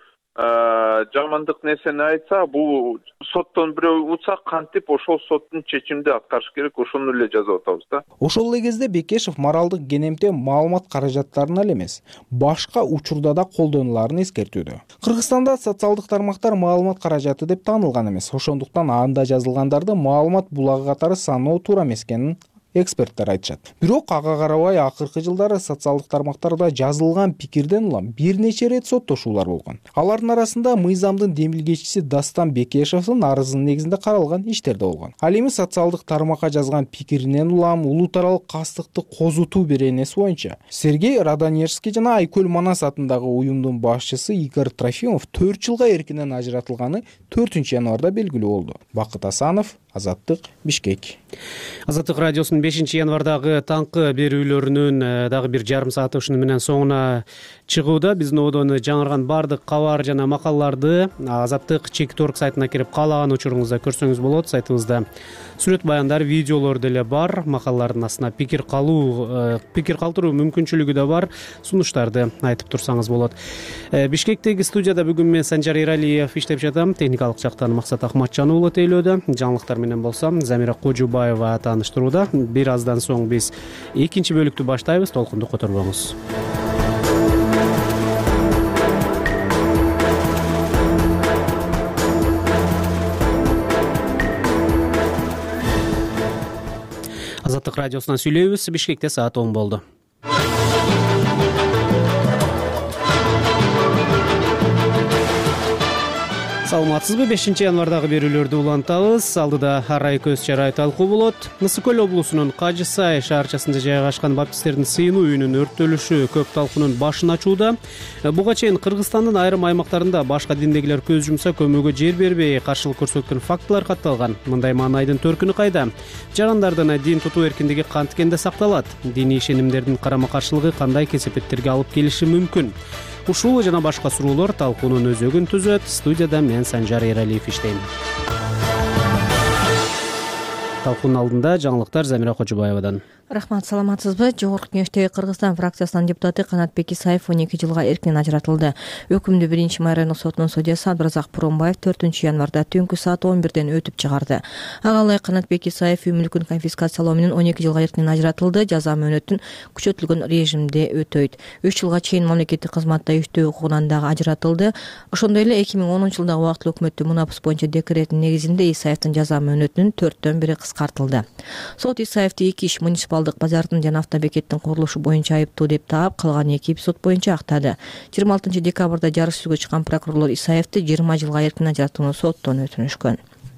жамандык нерсени айтса, бул соттон бирөө утса кантип ошол соттун чечимди аткарыш керек, ошону эле жазып атабыз да. Ошол эле кезде Бекешев моралдык кенемте маалымат каражаттарына эле эмес, башка учурда да колдонуларын эскертүүдө. Кыргызстанда социалдык тармактар маалымат каражаты деп таанылган эмес. Ошондуктан анда жазылгандарды маалымат булагы катары саноо туура эмес экенин эксперттер айтышат. Бирок ага карабай акыркы жылдары социалдык тармактарда жазылган пикирден улам бир нече рет соттошуулар болгон. Алардын арасында мыйзамдын демилгечиси Дастан Бекешевдин арызынын негизинде каралган иштер да болгон. Ал эми социалдык тармакка жазган пикиринен улам улутаралык кастыкты козутуу беренеси боюнча Сергей Раданежский жана Айкөл Манас атындагы уюмдун башчысы Игорь Трофимов 4 жылга эркинен ажыратылганы 4 январда белгилүү болду. Бакыт Асанов, Азаттык, Бишкек. Азаттык радиосунун 5-январдагы таңкы берүүлөрүнүн дагы бир жарым сааты ушуну менен соңуна чыгууда. Биздин одон жаңырган баардык кабар жана макалаларды Азаттык чекит.org сайтына кирип каалаган учуруңузда көрсөңүз болот. Сайтыбызда сүрөт баяндар, видеолор деле бар. Макалалардын астына пикир калтыруу мүмкүнчүлүгү да бар. Сунуштарды айтып турсаңыз болот. Бишкектеги студияда бүгүн мен Санжар Эралиев иштеп жатам. Техникалык жактан Максат Акматжан уулу тейлөөдө. Жаңылыктар менен болсом Замира Кожубаева тааныштырууда. Бир аздан соң биз экинчи бөлүктү баштайбыз. Толкунду которбоңуз. Азаттык радиосунан сүйлөйбүз. Бишкекте саат 10 болду. Саламатсызбы? 5-январдагы берүүлөрдү улантабыз. Алдыда арай көз чарай талкуу болот. Ысык көл облусунун Кажы Сай шаарчасында жайгашкан баптисттердин сыйынуу үйүнүн өрттөлүшү көп талкуунун башын ачууда. Буга чейин Кыргызстандын айрым аймактарында башка диндегилер көз жумса көмөгкө жер бербей каршылык көрсөткөн фактылар катталган. Мындай маанайдын төркүнү кайда? Жарандардын дин тутуу эркиндиги канткенде сакталат? Диний ишенимдердин карама-каршылыгы кандай кесепеттерге алып келиши мүмкүн? Ушул жана башка суроолор талкуунун өзөгүн түзөт. Студияда мен Санжар Эралиев иштейм. Талкуунун алдында жаңылыктар Замира Кожубаевадан. Рахмат, саламатсызбы? Жогорку Кеңештеги Кыргызстан фракциясынын депутаты Канатбек Исаев 12 жылга эркинен ажыратылды. Өкүмдү 1-Май райондук сотунун судьясы Абдыразак Пуромбаев 4-январда түнкү саат 11ден өтүп чыгарды. Ага ылайык Канатбек Исаев үй мүлкүн конфискациялоо менен 12 жылга эркинен ажыратылды. Жаза мөөнөтүн күчөтүлгөн режимде өтөйт. 3 жылга чейин мамлекеттик кызматта иштөө укугунан дагы ажыратылды. Ошондой эле 2010-жылдагы убактылуу өкмөттүн мунапыс боюнча декретинин негизинде Исаевдин жаза мөөнөтүнүн 4/1 кыскартылды. Сот Исаевди 2 иш муниципалдык базардын жана автобекеттин курулушу боюнча айыптуу деп таап, калган 2 эпизод боюнча актады. 26 декабрда жарыш сүзгө чыккан прокурорлор Исаевди 20 жылга эркинен ажыратууну соттон өтүнүшкөн.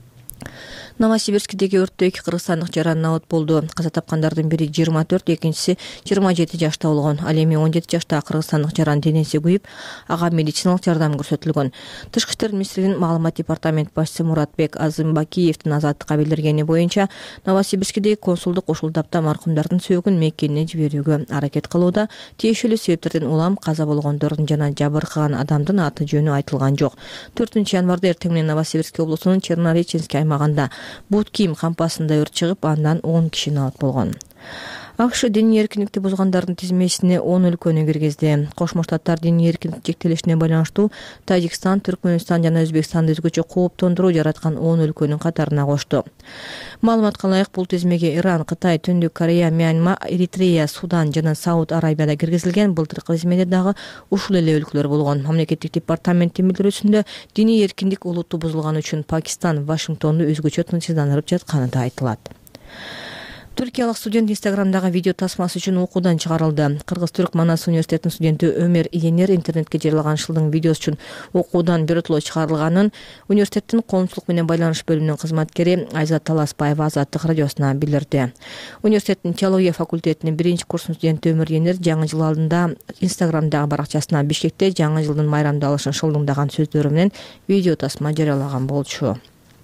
Новосибирскидеги өрттө 2 кыргызстандык жаран набыт болду. Каза тапкандардын бири 24, экинчиси 27 жашта болгон. Ал эми 17 жаштагы кыргызстандык жаран денеси күйүп, ага медициналык жардам көрсөтүлгөн. Тышкы иштер министрлигинин маалымат департамент башчысы Муратбек Азымбакиевдин азаттыкка билдиргени боюнча, Новосибирскидеги консулдук ушул тапта маркумдардын сөөгүн Меккене жиберүүгө аракет кылууда. Тиешелүү себептерден улам каза болгондордун жана жабыркаган адамдын аты жөнү айтылган жок. 4-январда эртең менен Новосибирск облусунун Чернореченский аймагында бут кийим кампасында өрт чыгып, андан 10 киши набыт болгон. АКШ диний эркиндикти бузгандардын тизмесине 10 өлкөнү киргизди. Кошмо Штаттар диний эркиндик чектелишине байланыштуу Тажикстан, Түркмөнстан жана Өзбекстанды өзгөчө кооптондуруу жараткан 10 өлкөнүн катарына кошту. Маалыматка ылайык бул тизмеге Иран, Кытай, Түндүк Корея, Мьянма, Эритрея, Судан жана Сауд Арабияда киргизилген. Былтыркы тизмеде дагы ушул эле өлкөлөр болгон. Мамлекеттик департаменттин билдирүүсүндө диний эркиндик улуттуу бузулганы үчүн Пакистан Вашингтонду өзгөчө тынчсыздандырып жатканы да айтылат. Түркиялык студент Инстаграмдагы видео тасмасы үчүн окуудан чыгарылды. Кыргыз-Түрк Манас университетинин студенти Өмөр Иенер интернетке жарыялаган шылдың видеосу үчүн окуудан биротоло чыгарылганын университеттин коомчулук менен байланыш бөлүмүнүн кызматкери Айзат Таласпаева Азаттык радиосуна билдирди. Университеттин теология факультетинин 1-курс студенти Өмөр Иенер жаңы жыл алдында Инстаграмдагы баракчасына Бишкекте жаңы жылдын майрамдалышын шылдыңдаган сөздөрү менен видео тасма жарыялаган болчу.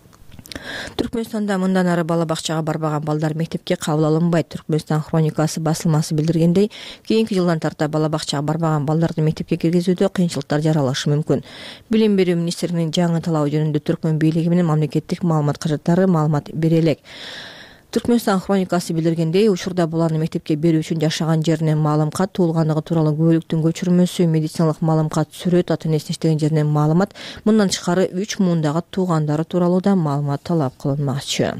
Түркмөнстанда мындан ары бала бакчага барбаган балдар мектепке кабыл алынбайт. Түркмөнстан хроникасы басылмасы билдиргендей, кийинки жылдан тарта бала бакчага барбаган балдарды мектепке киргизүүдө кыйынчылыктар жаралышы мүмкүн. Билим берүү министрлигинин жаңы талабы жөнүндө Түркмөн бийлиги менен мамлекеттик маалымат каражаттары маалымат бере элек. Түркмөнстан хроникасы билдиргендей, учурда баланы мектепке берүү үчүн жашаган жеринен маалымат, туулганлыгы тууралуу күбөлүктүн көчүрмөсү, медициналык маалымат, сүрөт, ата-энесинин иштеген жеринен маалымат, мындан тышкары 3 муундагы туугандары тууралуу да маалымат талап кылынмакчы.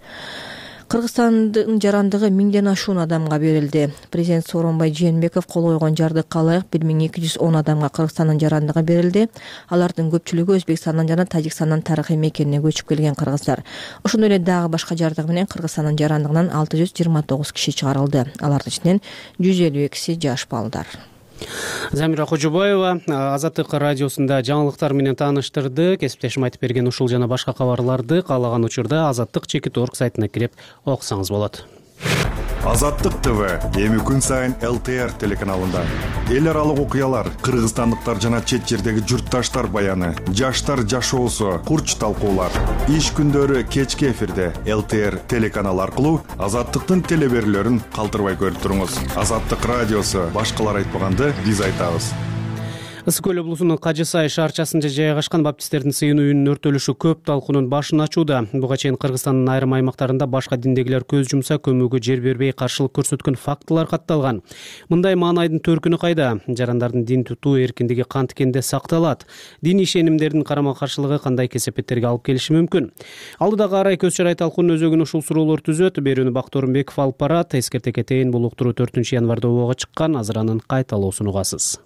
Кыргызстандын жарандыгы 1000ден ашуун адамга берилди. Президент Сооронбай Жээнбеков кол койгон жардыкка ылайык 1210 адамга Кыргызстандын жарандыгы берилди. Алардын көпчүлүгү Өзбекстандан жана Тажикстандан тарыхый мекенине көчүп келген кыргыздар. Ошондой эле дагы башка жардыгы менен Кыргызстандын жарандыгынан 629 киши чыгарылды. Алардын ичинен 152си жаш балдар. Замира Кожубаева Азаттык радиосунда жаңылыктар менен тааныштырды. Кесиптешим айтып берген ушул жана башка кабарларды каалаган учурда Азаттык чекит.org сайтына кирип окусаңыз болот. Азаттык ТВ эми күн сайын ЛТР телеканалында эл аралык окуялар, кыргызстандыктар жана чет жердеги журтташтар баяны, жаштар жашоосу, курч талкуулар. Иш күндөрү кечки эфирде ЛТР телеканалы аркылуу Азаттыктын телеберүүлөрүн калтырбай көрүп туруңуз. Азаттык радиосу башкалар айтпаганды биз айтабыз. Ысык көл облусунун Кажы Сай шаарчасында жайгашкан баптисттердин сыйын үйүнүнүн өртөлүшү көп талкуунун башын ачууда. Буга чейин Кыргызстандын айрым аймактарында башка диндегилер көз жумса көмүүгө жер бербей каршылык көрсөткөн фактылар катталган. Мындай маанайдын төркүнү кайда? Жарандардын дин тутуу эркиндиги кантикенде сакталат? Дин ишенимдердин карама каршылыгы кандай кесепеттерге алып келиши мүмкүн? Алдыда карай көз чарай талкуунун өзөгүн ушул суроолор түзөт. Берүүнү Бактор Орунбеков алып барат. Эскерте кетейин, бул уктуруу 4-январда обого чыккан. Азыр анын кайталоосун угасыз.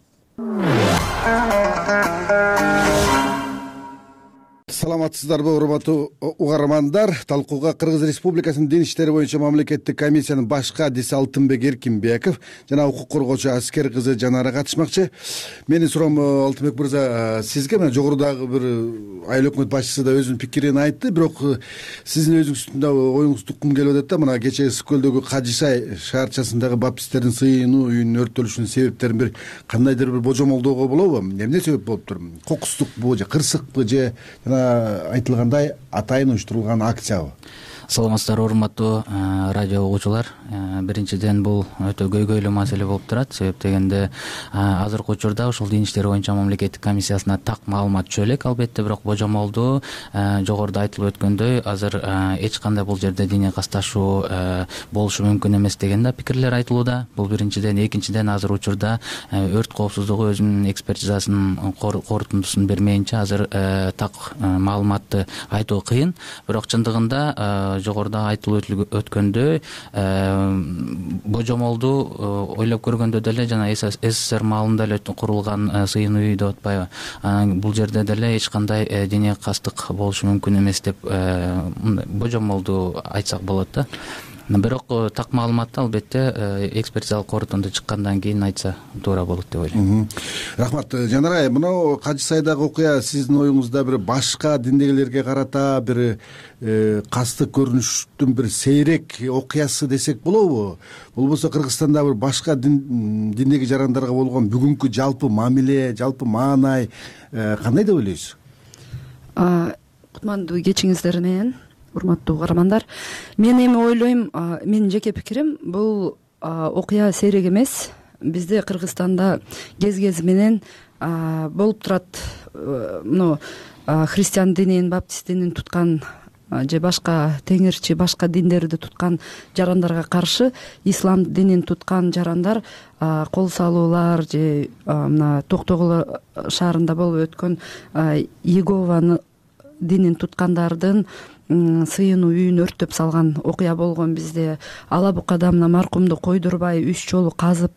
Саламатсыздарбы, урматтуу угармандар. Талкууга Кыргыз Республикасынын дин иштери боюнча мамлекеттик комиссиянын башкы адиси Алтынбек Эркинбеков жана укук коргоочу аскер кызы Жанара катышмакчы. Менин суроом, Алтынбек мырза, сизге мына жогорудагы бир айыл өкмөт башчысы да өзүнүн пикирин айтты, бирок сиздин өзүңүздүн да оюңузду уккум келип атат да. Мына кечээ Ысык көлдөгү Кажы Сай шаарчасындагы баптисттердин сыйынуу үйүнүнүн өрттөлүшүнүн себептерин бир кандайдыр бир божомолдоого болобу? Эмне себеп болуптур? Кокустукпу же кырсыкпы же айтылгандай атайын уюштурулган акциябы? Саламатсыздар, урматтуу радио угуучулар. Биринчиден бул өтө көйгөйлүү маселе болуп турат. Себеп дегенде азыркы учурда ушул дин иштери боюнча мамлекеттик комиссиясына так маалымат түшө элек, албетте, бирок божомолдуу жогоруда айтылып өткөндөй азыр эч кандай бул жерде диний касташуу болушу мүмкүн эмес деген да пикирлер айтылууда. Бул биринчиден. Экинчиден, азыр учурда өрт коопсуздугу өзүнүн экспертизасынын корутундусун бермейинче азыр так маалыматты айтуу кыйын. Бирок чындыгында жогоруда айтылып өткөндөй божомолдуу ойлоп көргөндө деле жана СССР маалында эле курулган сыйын үй деп атпайбы, бул жерде деле эч кандай диний кастык болушу мүмкүн эмес деп божомолдуу айтсак болот да. Бирок так маалыматты албетте экспертизалык корутунду чыккандан кийин айтса туура болот деп ойлойм. Рахмат. Жанара, мына Кажы Сайдагы окуя сиздин оюңузда бир башка диндегилерге карата бир кастык көрүнүштүн бир сейрек окуясы десек болобу? Болбосо Кыргызстанда бир башка диндеги жарандарга болгон бүгүнкү жалпы мамиле, жалпы маанай кандай деп ойлойсуз? Кутмандуу кечиңиздер менен, урматтуу угармандар. Мен эми ойлойм, менин жеке пикирим, бул окуя сейрек эмес. Бизде Кыргызстанда кез менен болуп турат. Мына христиан динин, баптист динин туткан же башка теңирчи, башка диндерди туткан жарандарга каршы ислам динин туткан жарандар кол салуулар же мына Токтогул шаарында болуп өткөн Иегованы динин туткандардын сыйынуу үйүн өрттөп салган окуя болгон bizde. Ала букада мына маркумду койдурбай 3 жолу казып,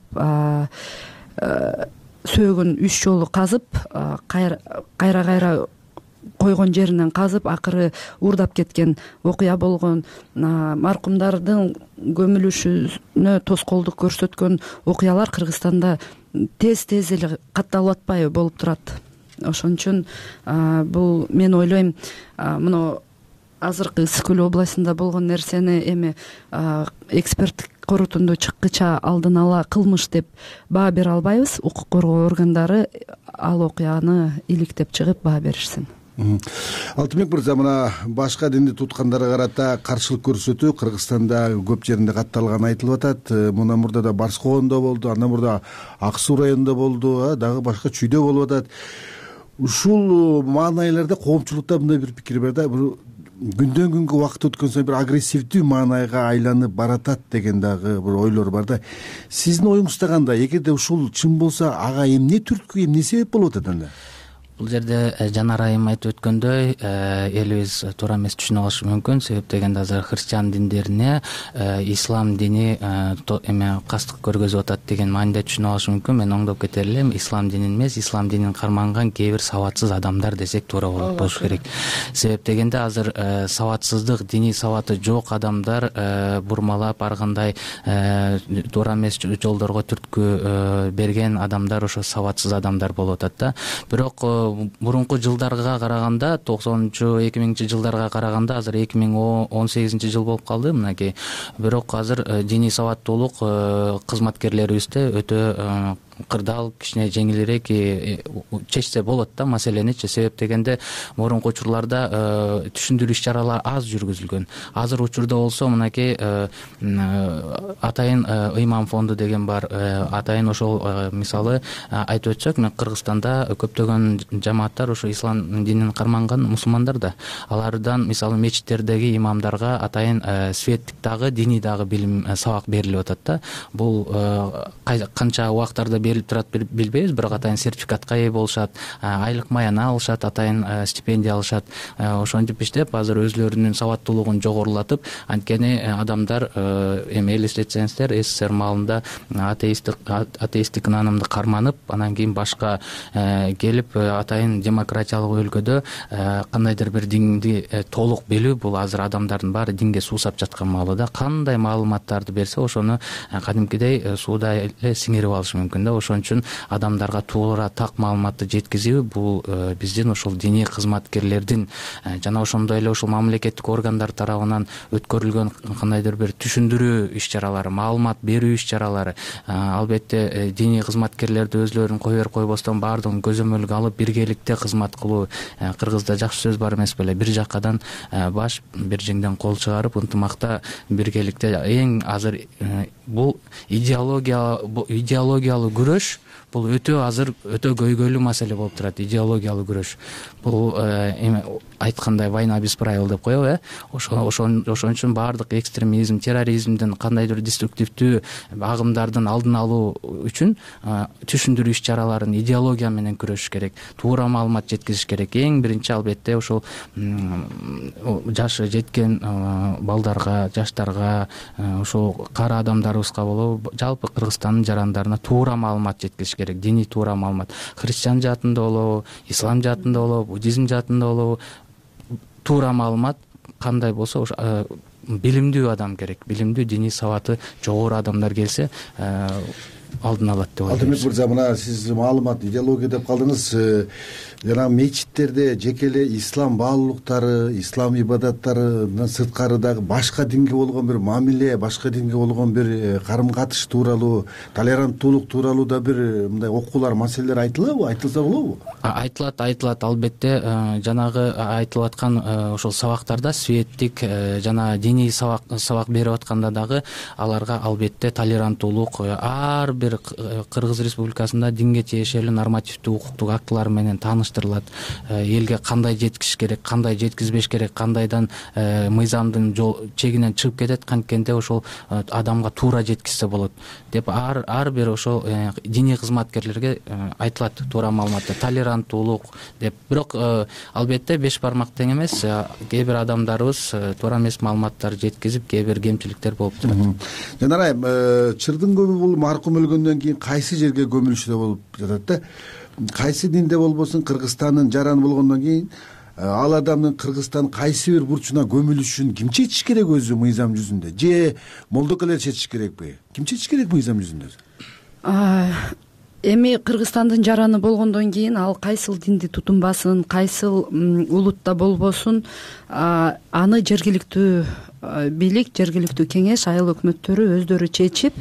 сөөгүн 3 жолу казып, кайра койгон жеринен казып, акыры уурдап кеткен окуя болгон, маркумдардын көмүлүшүнө тоскоолдук көрсөткөн окуялар Кыргызстанда тез эле катталып атпайбы болуп турат. Ошон үчүн бул мен ойлойм, мына азыркы Ысык көл областында болгон нерсени эми эксперттик корутунду чыккыча алдын ала кылмыш деп баа бере албайбыз. Укук коргоо органдары ал окуяны иликтеп чыгып баа беришсин. Алтынбек мырза, мына башка динди туткандарга карата каршылык көрсөтүү Кыргызстанда көп жеринде катталганы айтылып атат. Мына мурда да Барскоонда болду, андан мурда Ак Суу районунда болду, дагы башка чүйдө болуп атат. Ушул маанайларда коомчулукта мындай бир пикир бар да, күндөн күнгө убакыт өткөн сайын бир агрессивдүү маанайга айланып баратат деген дагы бир ойлор бар да. Сиздин оюңузда кандай? Эгерде ушул чын болсо, ага эмне түрткү, эмне себеп болуп атат анда? Бул жерде Жанара айым айтып өткөндөй, элибиз туура эмес түшүнүп алышы мүмкүн. Себеп дегенде азыр христиан диндерине ислам дини эме кастык көргөзүп атат деген мааниде түшүнүп алышы мүмкүн. Мен оңдоп кетер элем, ислам динин эмес, ислам динин карманган кээ бир сабатсыз адамдар десек туура болуш керек. Себеп дегенде азыр сабатсыздык, диний сабаты жок адамдар бурмалап ар кандай туура эмес жолдорго түрткү берген адамдар ошо сабатсыз адамдар болуп атат да. Бирок мурунку жылдарга караганда 2000 жылдарга караганда азыр 2018 жыл болуп калды мынакей. Бирок азыр диний сабаттуулук кызматкерлерибизде өтө кырдаал, кичине жеңилирээк чечсе болот да маселеничи. Себеп дегенде мурунку учурларда түшүндүрүү иш чаралары аз жүргүзүлгөн. Азыр учурда болсо мынакей атайын ыйман фонду деген бар. Атайын ошол мисалы айтып өтсөк, мен Кыргызстанда көптөгөн жамааттар ошо ислам динин карманган мусулмандар да. Алардан мисалы мечиттердеги имамдарга атайын светтик дагы, диний дагы билим сабак берилип атат да. Бул канча убактарда берилип турат билбейбиз, бирок атайын сертификатка ээ болушат, айлык маяна алышат, атайын стипендия алышат. Ошентип иштеп азыр өзлөрүнүн сабаттуулугун жогорулатып, анткени адамдар эми элестетсеңиздер, СССР маалында атеисттик наанымды карманып, анан кийин башка келип атайын демократиялык өлкөдө кандайдыр бир динди толук билүү, бул азыр адамдардын баары динге суусап жаткан маалыда кандай маалыматтарды берсе, ошону кадимкидей сууда эле сиңирип алышы мүмкүн да. Ошон үчүн адамдарга туура так маалыматты жеткизүү бул биздин ошол диний кызматкерлердин жана ошондой эле ошол мамлекеттик органдар тарабынан өткөрүлгөн кандайдыр бир түшүндүрүү иш чаралары, маалымат берүү иш чаралары. Албетте диний кызматкерлерди өзлөрүн кой койбостон баардыгын көзөмөлгө алып биргеликте кызмат кылуу. Кыргызда жакшы сөз бар эмес беле? Бир жакадан баш, бир жеңден кол чыгарып, ынтымакта биргеликте. Эң азыр бул идеологиялуу күрөш, бул азыр өтө көйгөйлүү маселе болуп турат. Идеологиялуу күрөш бул айткандай война без правил деп коебу. Ошон үчүн баардык экстремизм, терроризмдин, кандайдыр деструктивдүү агымдардын алдын алуу үчүн түшүндүрүү иш чараларын идеология менен күрөшүш керек, туура маалымат жеткизиш керек. Эң биринчи албетте ошол жашы жеткен балдарга, жаштарга, ошол кара адамдарыбызга болобу, жалпы Кыргызстандын жарандарына туура маалымат жеткизиш керек. Диний туура маалымат. Христиан жаатында болобу, ислам жаатында болобу, буддизм жаатында болобу, туура маалымат кандай болсо билимдүү адам керек. Билимдүү, диний сабаты жогору адамдар келсе алдын алат деп ойлойм. Алтынбек мырза, мына сиз маалымат, идеология деп калдыңыз. Жана мечиттерде жеке эле ислам баалуулуктары, ислам ибадаттарынан сырткары дагы башка динге болгон бир мамиле, башка динге болгон бир карым-катыш тууралуу, толеранттуулук тууралуу да бир мындай окуулар, маселелер айтылабы, айтылса болобу? Айтылат. Албетте жанагы айтылып аткан ошол сабактарда светтик жана диний сабак берип атканда дагы аларга албетте толеранттуулук, ар бир Кыргыз Республикасында динге тиешелүү нормативдүү укуктук актылар менен тааныштырылат. Элге кандай жеткизиш керек, кандай жеткизбеш керек, кандайдан мыйзамдын чегинен чыгып кетет, канткенде ошол адамга туура жеткизсе болот деп ар бир ошол диний кызматкерлерге айтылат туура маалыматты, толеранттуулук деп. Бирок албетте беш бармак тең эмес. Кээ бир адамдарыбыз туура эмес маалыматтар жеткизип, кээ бир кемчиликтер болуп турат. Жанарай, чырдын көбү бул маркум өлгөндөн кийин кайсы жерге көмүлүшү болуп жатат да. Кайсы динде болбосун, Кыргызстандын жараны болгондон кийин ал адамдын Кыргызстан кайсы бир бурчуна көмүлүшүн ким чечиш керек өзү мыйзам жүзүндө? Же молдокелер чечиш керекпи? Ким чечиш керек мыйзам жүзүндө? Эми Кыргызстандын жараны болгондон кийин ал кайсыл динди тутунбасын, кайсыл улутта болбосун, аны жергиликтүү бийлик, жергиликтүү кеңеш, айыл өкмөттөрү өздөрү чечип,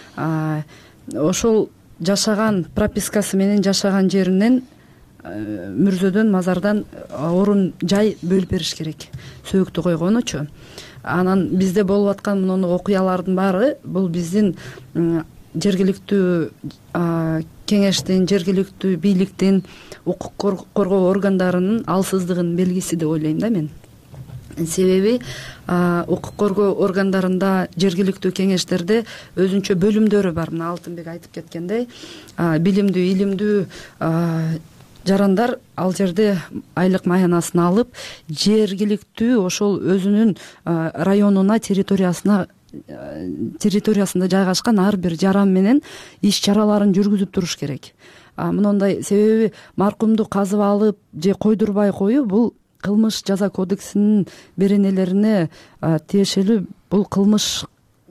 ошол жашаган пропискасы менен жашаган жеринен мүрзөдөн, мазардан орун жай бөлүп бериш керек, сөөктү койгонучу. Анан бизде болуп аткан муну окуялардын баары бул биздин жергиликтүү кеңештин, жергиликтүү бийликтин, укук коргоо органдарынын алсыздыгынын белгиси деп ойлойм да мен. Себеби укук коргоо органдарында, жергиликтүү кеңештерде өзүнчө бөлүмдөрү бар. Мына Алтынбек айтып кеткендей, билимдүү, илимдүү жарандар ал жерде айлык маянасын алып, жергиликтүү ошол өзүнүн районуна, территориясында жайгашкан ар бир жаран менен иш чараларын жүргүзүп туруш керек. Мындай себеби маркумду казып алып же койдурбай коюу бул кылмыш жаза кодексинин беренелерине тиешелүү, бул кылмыш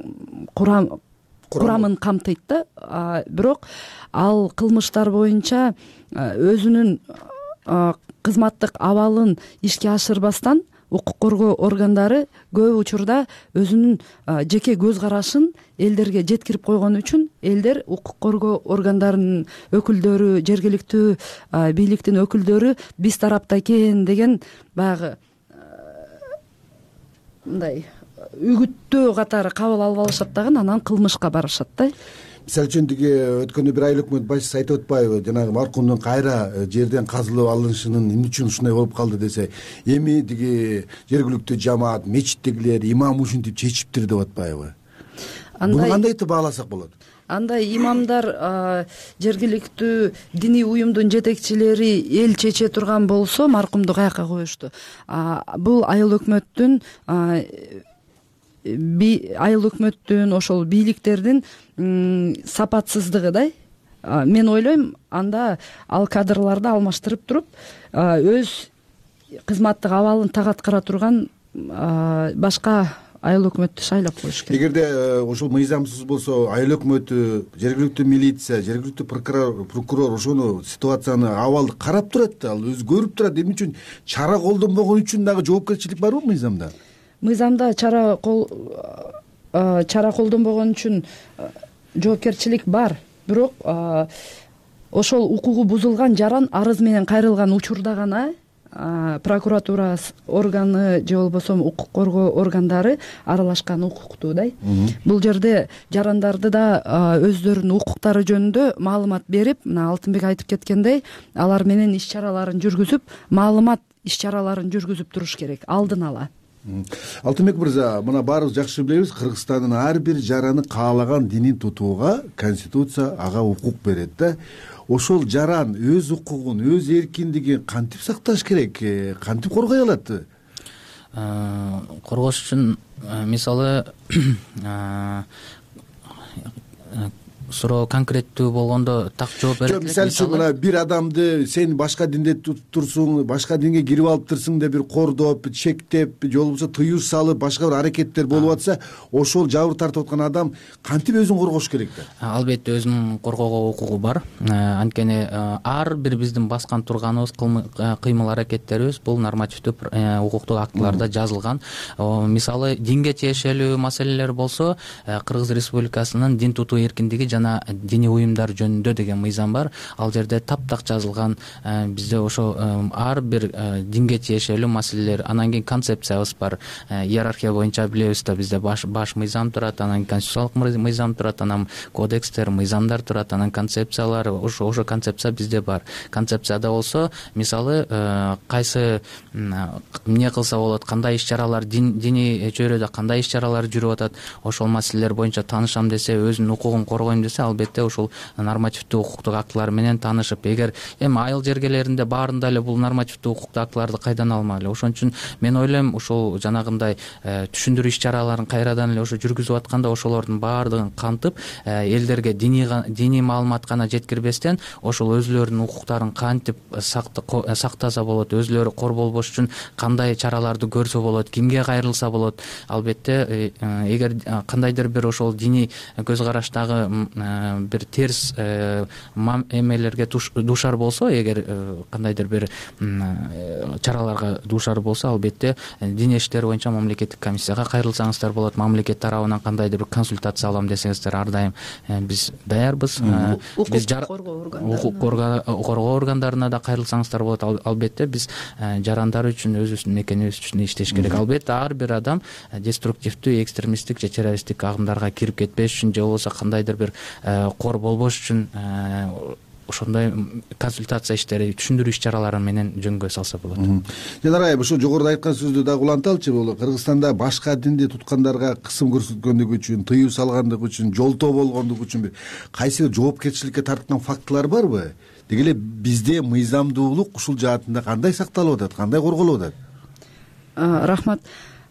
курамын камтыйт да. Бирок ал кылмыштар боюнча өзүнүн кызматтык абалын ишке ашырбастан укук коргоо органдары көп учурда өзүнүн жеке көз карашын элдерге жеткирип койгон үчүн элдер укук коргоо органдарынын өкүлдөрү, жергиликтүү бийликтин өкүлдөрү биз тарапта экен деген баягы мындай үгүттөө катары кабыл алып алышат дагы анан кылмышка барышат да. мисалы үчүн тиги өткөндө бир айыл өкмөт башчысы айтып атпайбы, жанагы маркумдун кайра жерден казылып алынышынын эмне үчүн ушундай болуп калды десе, эми тиги жергиликтүү жамаат, мечиттегилер, имам ушинтип чечиптир деп атпайбы? Буну кандай бааласак болот? Андай имамдар, жергиликтүү диний уюмдун жетекчилери эл чече турган болсо маркумду каяка коюшту? Бул айыл өкмөттүн ошол бийликтердин сапатсыздыгы да. Мен ойлойм, анда ал кадрларды алмаштырып туруп, өз кызматтык абалын так аткара турган башка айыл өкмөттү шайлап коюш керек. Эгерде ошол мыйзамсыз болсо, айыл өкмөтү, жергиликтүү милиция, жергиликтүү прокурор ошону ситуацияны, абалды карап турат да, ал өзү көрүп турат, эмне үчүн чара колдонбогон үчүн дагы жоопкерчилик барбы мыйзамда? Мыйзамда чара колдонбогон үчүн жоопкерчилик бар, бирок ошол укугу бузулган жаран арыз менен кайрылган учурда гана прокуратура органы же болбосо укук коргоо органдары аралашкан укуктуу да. Бул жерде жарандарды да өздөрүнүн укуктары жөнүндө маалымат берип, мына Алтынбек айтып кеткендей, алар менен иш чараларын жүргүзүп, маалымат иш чараларын жүргүзүп туруш керек алдын ала. Алтынбек мырза, мына баарыбыз жакшы билебиз, Кыргызстандын ар бир жараны каалаган динин тутууга конституция ага укук берет да. Ошол жаран өз укугун, өз эркиндигин кантип сакташ керек, кантип коргой алат? Коргош үчүн мисалы суроо конкреттүү болгондо так жооп берет. Мисалы үчүн мына бир адамды сен башка динде турсуң, башка динге кирип алыптырсың деп бир кордоп, чектеп, же болбосо тыюу салып, башка бир аракеттер болуп атса, ошол жабыр тартып аткан адам кантип өзүн коргош керек да? Албетте өзүнүн коргоого укугу бар. Анткени ар бир биздин баскан турганыбыз, кыймыл аракеттерибиз бул нормативдүү укуктук актыларда жазылган. Мисалы динге тиешелүү маселелер болсо, Кыргыз Республикасынын дин тутуу эркиндиги жана диний уюмдар жөнүндө деген мыйзам бар. Ал жерде таптак жазылган, бизде ошо ар бир динге тиешелүү маселелер, анан кийин концепциябыз бар. Иерархия боюнча билебиз да, бизде баш мыйзам турат, анан конституциялык мыйзам турат, анан кодекстер, мыйзамдар турат, анан концепциялар, ошо концепция бизде бар. Концепцияда болсо, мисалы, кайсы эмне кылса болот, кандай иш-чаралар диний чөйрөдө кандай иш-чаралар жүрүп атат, ошол маселелер боюнча таанышам десе, өзүнүн укугун коргойм десе, албетте ушул нормативдүү укуктук актылар менен таанышып, эгер эми айыл жергелеринде баарында эле бул нормативдүү укуктук актыларды кайдан алмайлы? Ошон үчүн мен ойлойм, ушул жанагындай түшүндүрүү иш-чараларын кайрадан эле ошо жүргүзүп атканда ошолордун баардыгын кантып, элдерге диний маалымат гана жеткирбестен, ошол өзүлөрүнүн укуктарын кантип сактаса болот, өзүлөрү кор болбош үчүн кандай чараларды көрсө болот, кимге кайрылса болот. Албетте, эгер кандайдыр бир ошол диний көз караштагы бир терс эмелерге дуушар болсо, эгер кандайдыр бир чараларга дуушар болсо, албетте дин иштери боюнча мамлекеттик комиссияга кайрылсаңыздар болот. Мамлекет тарабынан кандайдыр бир консультация алам десеңиздер, ар дайым биз даярбыз. Биз укук коргоо органдарына да кайрылсаңыздар болот. Албетте биз жарандар үчүн, өзүбүздүн мекенибиз үчүн иштеш керек. Албетте ар бир адам деструктивдүү, экстремисттик же террористтик агымдарга кирип кетпеш үчүн, же болбосо кандайдыр бир кор болбош үчүн ошондой консультация иштери, түшүндүрүү иш-чаралары менен жөнгө салса болот. Жанар айым, ушул жогоруда айткан сөздү дагы уланталычы. Бул Кыргызстанда башка динди туткандарга кысым көрсөткөндүгү үчүн, тыюу салгандыгы үчүн, жолтоо болгондугу үчүн бир кайсы бир жоопкерчиликке тартылган фактылар барбы? Деги эле бизде мыйзамдуулук ушул жаатында кандай сакталып атат, кандай корголуп атат? Рахмат.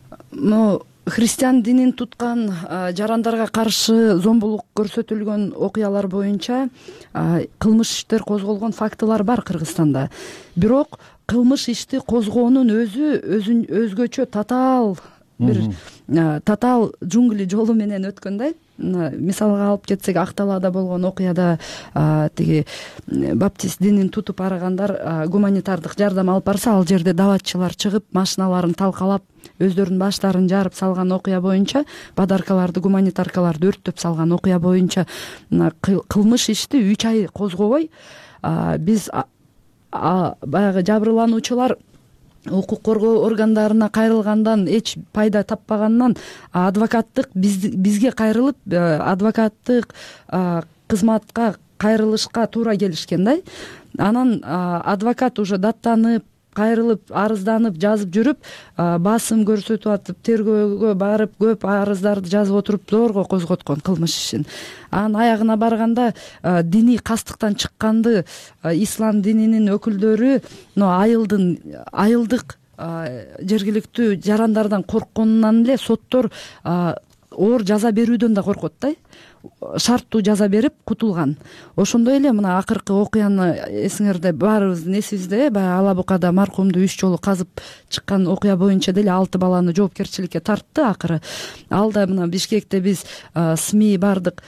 Христиан динин туткан жарандарга каршы зомбулук көрсөтүлгөн окуялар боюнча кылмыш иштер козголгон фактылар бар Кыргызстанда. Бирок кылмыш ишти козгоонун өзү өзгөчө татаал бир татаал джунгли жолу менен өткөн да. Мисалга алып кетсек, Ак Талаада болгон окуяда тиги баптист динин тутуп арыгандар гуманитардык жардам алып барса, ал жерде даватчылар чыгып машиналарын талкалап өздөрүнүн баштарын жарып салган окуя боюнча, подаркаларды, гуманитаркаларды өрттөп салган окуя боюнча кылмыш ишти 3 ай козгобой биз баягы жабырлануучулар укук коргоо органдарына кайрылгандан эч пайда таппагандан адвокаттык бизге кайрылып адвокаттык кызматка кайрылышка туура келишкен да. Анан адвокат уже даттанып, кайрылып, арызданып, жазып жүрүп, басым көрсөтүп атып, тергөөгө барып, көп арыздарды жазып отуруп зорго козготкон кылмыш ишин. Анын аягына барганда диний кастыктан чыкканды ислам дининин өкүлдөрү айылдык жергиликтүү жарандардан коркконунан эле соттор оор жаза берүүдөн да коркот да. Шарттуу жаза берип кутулган. Ошондой эле мына акыркы окуяны эсиңерде баарыбыздын эсибизде, баягы Ала Букада маркумду 3 жолу казып чыккан окуя боюнча деле 6 баланы жоопкерчиликке тартты акыры. Ал да мына Бишкекте биз СМИ бардык,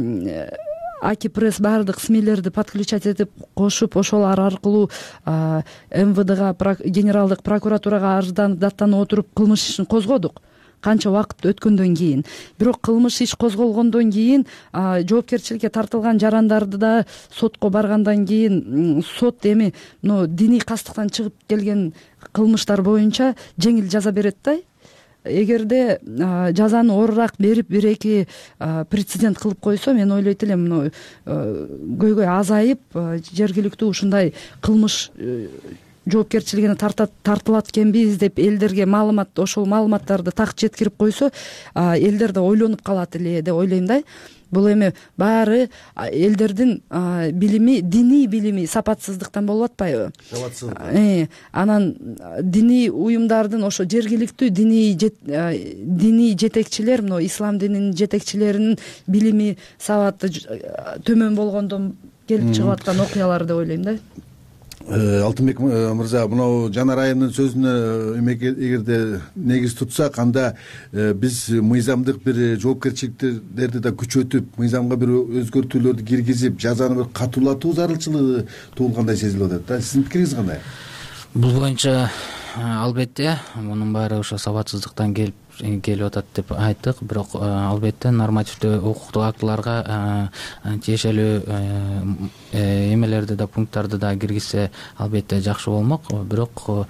Аки пресс бардык СМИлерди подключать этип кошуп, ошолор аркылуу МВДга, генералдык прокуратурага арызданып, даттанып отуруп кылмыш ишин козгодук. Канча убакыт өткөндөн кийин. Бирок кылмыш иш козголгондон кийин жоопкерчиликке тартылган жарандарды да сотко баргандан кийин сот эми диний кастыктан чыгып келген кылмыштар боюнча жеңил жаза берет да. Эгерде жазаны оорураак берип, 1-2 прецедент кылып койсо, мен ойлойт элем көйгөй азайып, жергиликтүү ушундай кылмыш жоопкерчилигине тартылат экенбиз деп элдерге маалымат, ошол маалыматтарды так жеткирип койсо, элдер да ойлонуп калат эле деп ойлойм да. Бул эми баары элдердин билими, диний билими сапатсыздыктан болуп атпайбы? Сапатсыздык. Анан диний уюмдардын, ошо жергиликтүү диний жетекчилер, ислам дининин жетекчилеринин билими сабаты төмөн болгондон келип чыгып аткан окуялар деп ойлойм да. Алтынбек мырза, мынау Жанар айымдын сөзүнө эгерде негиз тутсак, анда биз мыйзамдык бир жоопкерчиликтерди да күчөтүп, мыйзамга бир өзгөртүүлөрдү киргизип, жазаны бир катуулатуу зарылчылыгы туулгандай сезилип атат да. Сиздин пикириңиз кандай? Бул боюнча албетте мунун баары ошо сабатсыздыктан келип атат деп айттык, бирок албетте нормативдүү укуктук актыларга тиешелүү эмелерди да, пункттарды да киргизсе албетте жакшы болмок, бирок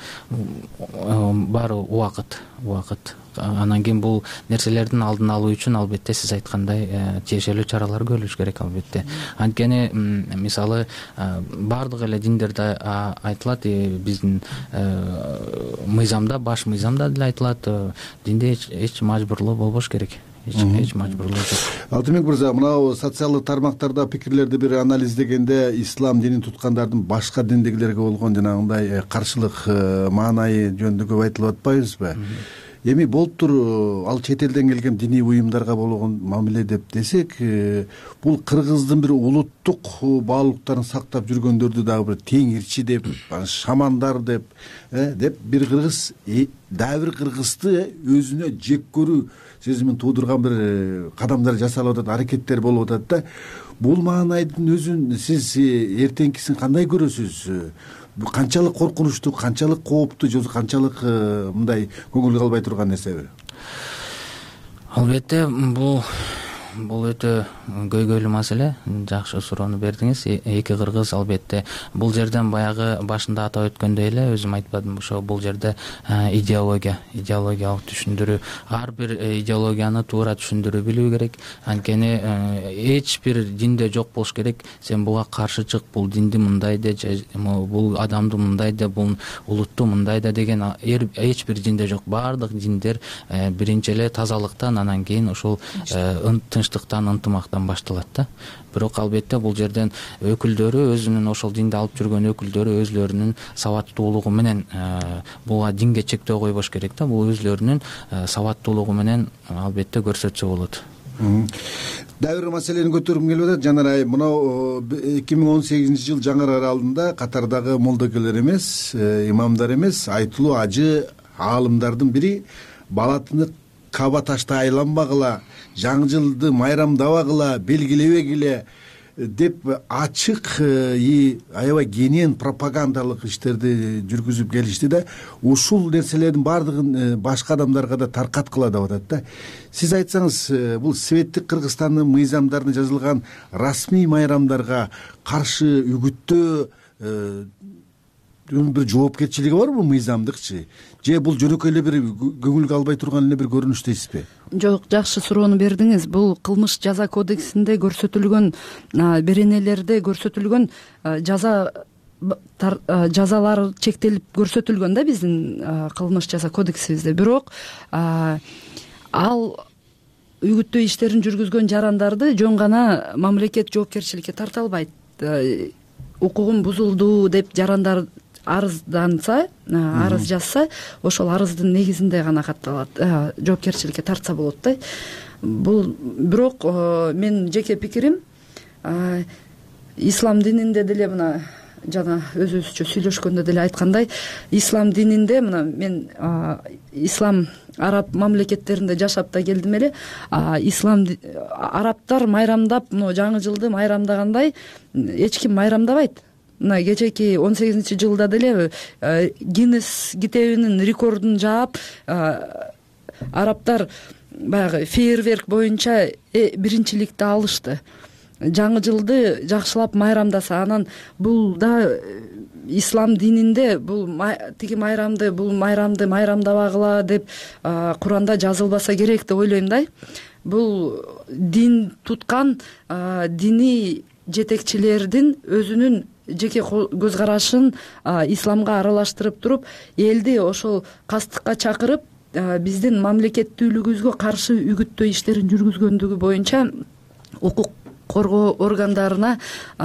баары убакыт. Анан кийин бул нерселердин алдын алуу үчүн албетте сиз айткандай тиешелүү чаралар көрүлүш керек албетте. Анткени мисалы бардык эле диндерде айтылат, биздин мыйзамда, баш мыйзамда деле айтылат, динде эч мажбурлоо болбош керек. Эч мажбурлоо жок. Алтынбек мырза, мынау социалдык тармактарда пикирлерди бир анализдегенде ислам динин туткандардын башка диндегилерге болгон жанагындай каршылык маанайы жөнүндө көп айтылып атпайбызбы? Эми болуптур ал чет элден келген диний уюмдарга болгон мамиле деп десек, бул кыргыздын бир улуттук баалуулуктарын сактап жүргөндөрдү дагы бир теңирчи деп, шамандар деп бир кыргыз дагы бир кыргызды өзүнө жек көрүү сезимин туудурган бир кадамдар жасалып атат, аракеттер болуп атат да. Бул маанайдын өзүн сиз эртеңкисин кандай көрөсүз? Канчалык коркунучтуу, канчалык кооптуу, же канчалык мындай көңүлгө албай турган нерсеби? Албетте бул өтө көйгөйлүү маселе. Жакшы суроону бердиңиз. Эки кыргыз албетте бул жерден баягы башында атап өткөндөй эле, өзүм айтпадым, ошо бул жерде идеологиялык түшүндүрүү, ар бир идеологияны туура түшүндүрүү билүү керек. Анткени эч бир динде жок болуш керек. Сен буга каршы чык, бул динди мындай де, бул адамды мындай де, бул улутту мындай да деген эч бир динде жок. Баардык диндер биринчи эле тазалыктан, анан кийин ошол тынчтыктан, ынтымактан башталат да. Бирок албетте бул жерден өкүлдөрү, өзүнүн ошол динди алып жүргөн өкүлдөрү өзлөрүнүн сабаттуулугу менен буга динге чектөө койбош керек да. Бул өзлөрүнүн сабаттуулугу менен албетте көрсөтсө болот. Дагы бир маселени көтөргүм келип атат. Жанар айым, мынау 2018-жыл жаңыр аралыгында катардагы молдокелер эмес, имамдар эмес, айтылуу ажы аалымдардын бири балатыны каба ташта айланбагыла, жаңы жылды майрамдабагыла, белгилебегиле деп ачык аябай кенен пропагандалык иштерди жүргүзүп келишти да, ушул нерселердин баардыгын башка адамдарга да таркаткыла деп атат да. Сиз айтсаңыз, бул Советтик Кыргызстандын мыйзамдарында жазылган расмий майрамдарга каршы үгүттөө бир жоопкерчилиги барбы, мыйзамдыкчы, же бул жөнөкөй эле бир көңүлгө албай турган эле бир көрүнүш дейсизби? Жок, жакшы суроону бердиңиз. Бул кылмыш жаза кодексинде көрсөтүлгөн, беренелерде көрсөтүлгөн жазалар чектелип көрсөтүлгөн да биздин кылмыш жаза кодексибизде. Бирок ал үгүттөө иштерин жүргүзгөн жарандарды жөн гана мамлекет жоопкерчиликке тарта албайт. Укугум бузулду деп жарандар арызданса, арыз жазса, ошол арыздын негизинде гана катталат, жоопкерчиликке тартса болот да. Бул бирок менин жеке пикирим, ислам дининде деле мына жана өзүбүзчө сүйлөшкөндө деле айткандай, ислам дининде мына мен ислам араб мамлекеттеринде жашап да келдим эле. Ислам арабтар майрамдап, мына жаңы жылды майрамдагандай эч ким майрамдабайт. Мына кечеки 18-жылда деле Гиннес китебинин рекордун жаап, арабтар баягы фейерверк боюнча биринчиликти алышты. Жаңы жылды жакшылап майрамдаса, анан бул да ислам дининде бул тиги майрамды, бул майрамды майрамдабагыла деп Куранда жазылбаса керек деп ойлойм да. Бул дин туткан диний жетекчилердин өзүнүн жеке көз карашын исламга аралаштырып туруп, элди ошол кастыкка чакырып, биздин мамлекеттүүлүгүбүзгө каршы үгүттөө иштерин жүргүзгөндүгү боюнча укук коргоо органдарына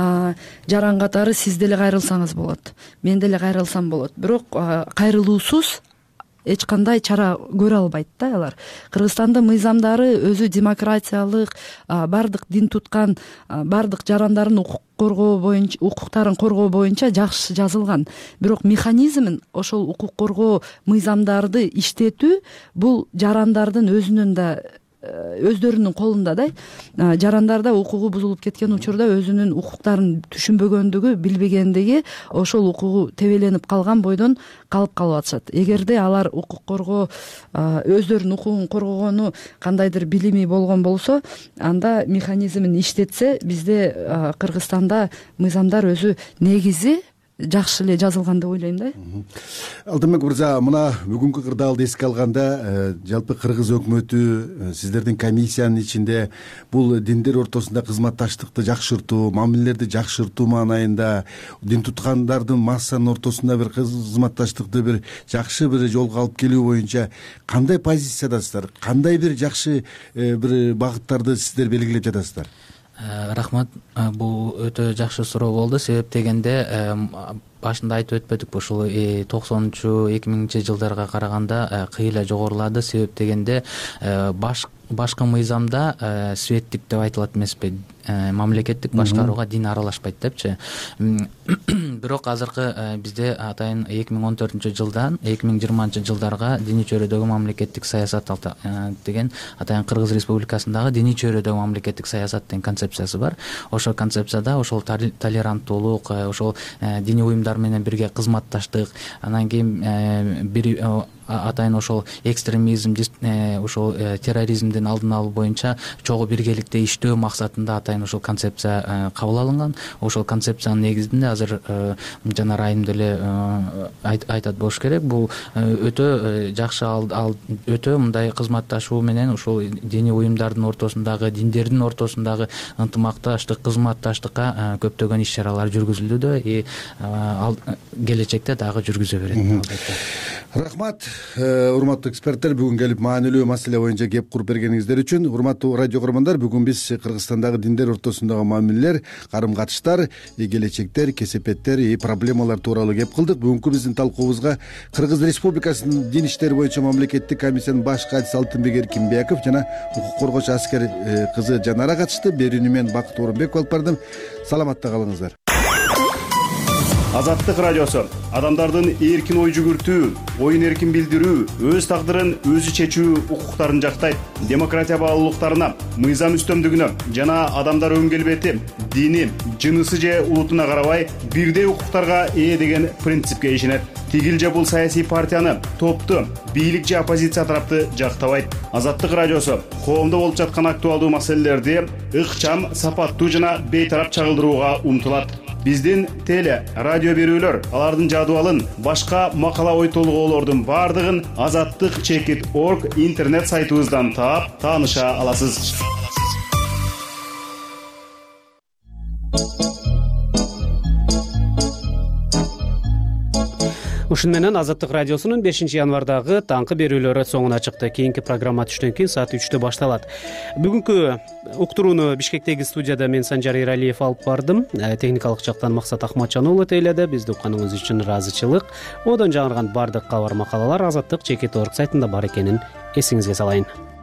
жаран катары сиз деле кайрылсаңыз болот, мен деле кайрылсам болот. Бирок кайрылуусуз эч кандай чара көрө албайт да алар. Кыргызстандын мыйзамдары өзү демократиялык, бардык дин туткан, бардык жарандардын укуктарын коргоо боюнча жакшы жазылган. Бирок механизмин, ошол укук коргоо мыйзамдарды иштетүү бул жарандардын өздөрүнүн колунда да. Жарандарда укугу бузулуп кеткен учурда өзүнүн укуктарын түшүнбөгөндүгү, билбегендиги ошол укугу тебеленип калган бойдон калып атышат. Эгерде алар укук коргоо, өздөрүнүн укугун коргогону кандайдыр билими болгон болсо, анда механизмин иштетсе, бизде Кыргызстанда мыйзамдар өзү негизи жакшы эле жазылган деп ойлойм да. Алтынбек мырза, мына бүгүнкү кырдаалды эске алганда, жалпы кыргыз өкмөтү, сиздердин комиссиянын ичинде бул диндер ортосунда кызматташтыкты жакшыртуу, мамилелерди жакшыртуу маанайында, дин туткандардын массанын ортосунда бир кызматташтыкты бир жакшы бир жолго алып келүү боюнча кандай позициядасыздар? Кандай бир жакшы бир багыттарды сиздер белгилеп жатасыздар? Рахмат, бул өтө жакшы суроо болду. Себеп дегенде башында айтып өтпөдүкпү, ушул 90-2000 жылдарга караганда кыйла жогорулады. Себеп дегенде башкы мыйзамда светтик деп айтылат эмеспи, мамлекеттик башкарууга дин аралашпайт депчи. Бирок азыркы бизде атайын 2014-жылдан 2020-жылдарга диний чөйрөдөгү мамлекеттик саясат деген атайын Кыргыз Республикасындагы диний чөйрөдөгү мамлекеттик саясат деген концепциясы бар. Ошол концепцияда ошол толеранттуулук, ошол диний уюмдар менен бирге кызматташтык, анан кийин бир атайын ошол экстремизм, ошол терроризмдин алдын алуу боюнча чогуу биргеликте иштөө максатында атайын ошол концепция кабыл алынган. Ошол концепциянын негизинде азыр жана Райым деле айтат болуш керек. Бул өтө жакшы, өтө мындай кызматташуу менен ошол диний уюмдардын ортосундагы, диндердин ортосундагы ынтымакташтык, кызматташтыкка көптөгөн иш-чаралар жүргүзүлүүдө, келечекте дагы жүргүзө берет. Рахмат, урматтуу эксперттер, бүгүн келип маанилүү маселе боюнча кеп куруп бергениңиздер үчүн. Урматтуу радио көрөрмандар, бүгүн биз Кыргызстандагы диндер ортосундагы мамилелер, карым-катыштар, келечектер, кесепеттер, проблемалар тууралуу кеп кылдык. Бүгүнкү биздин талкуубузга Кыргыз Республикасынын дин иштери боюнча мамлекеттик комиссиянын баш катчысы Алтынбек Эркинбеков жана укук коргоочу аскер кызы Жанара катышты. Берүүнү мен Бакыт Орунбеков алып бардым. Саламатта калыңыздар. Азаттык радиосу адамдардын эркин ой жүгүртүү, оюн эркин билдирүү, өз тагдырын өзү чечүү укуктарын жактайт. Демократия баалуулуктарына, мыйзам үстөмдүгүнө жана адамдар өн келбети, дини, жынысы же улутуна карабай бирдей укуктарга ээ деген принципке ишенет. Тигил же бул саясий партияны, топту, бийлик же оппозиция тарапты жактабайт. Азаттык радиосу коомдо болуп жаткан актуалдуу маселелерди ыкчам, сапаттуу жана бейтарап чагылдырууга умтулат. Биздин теле, радио берүүлөр, алардын жадыбалын, башка макала ой толгоолордун бардыгын azattik.org интернет сайтыбыздан таап, тааныша аласыз. Ушун менен Азаттык радиосунун 5-январдагы таңкы берүүлөрү соңуна чыкты. Кийинки программа түштөн кийин саат 3-тө башталат. Бүгүнкү уктурууну Бишкектеги студияда мен Санжар Эралиев алып бардым. Техникалык жактан Максат Ахматжан уулу тейледи. Бизди укканыңыз үчүн ыраазычылык. Одон жаңырган бардык кабар макалалар Азаттык.org сайтында бар экенин эсиңизге салайын.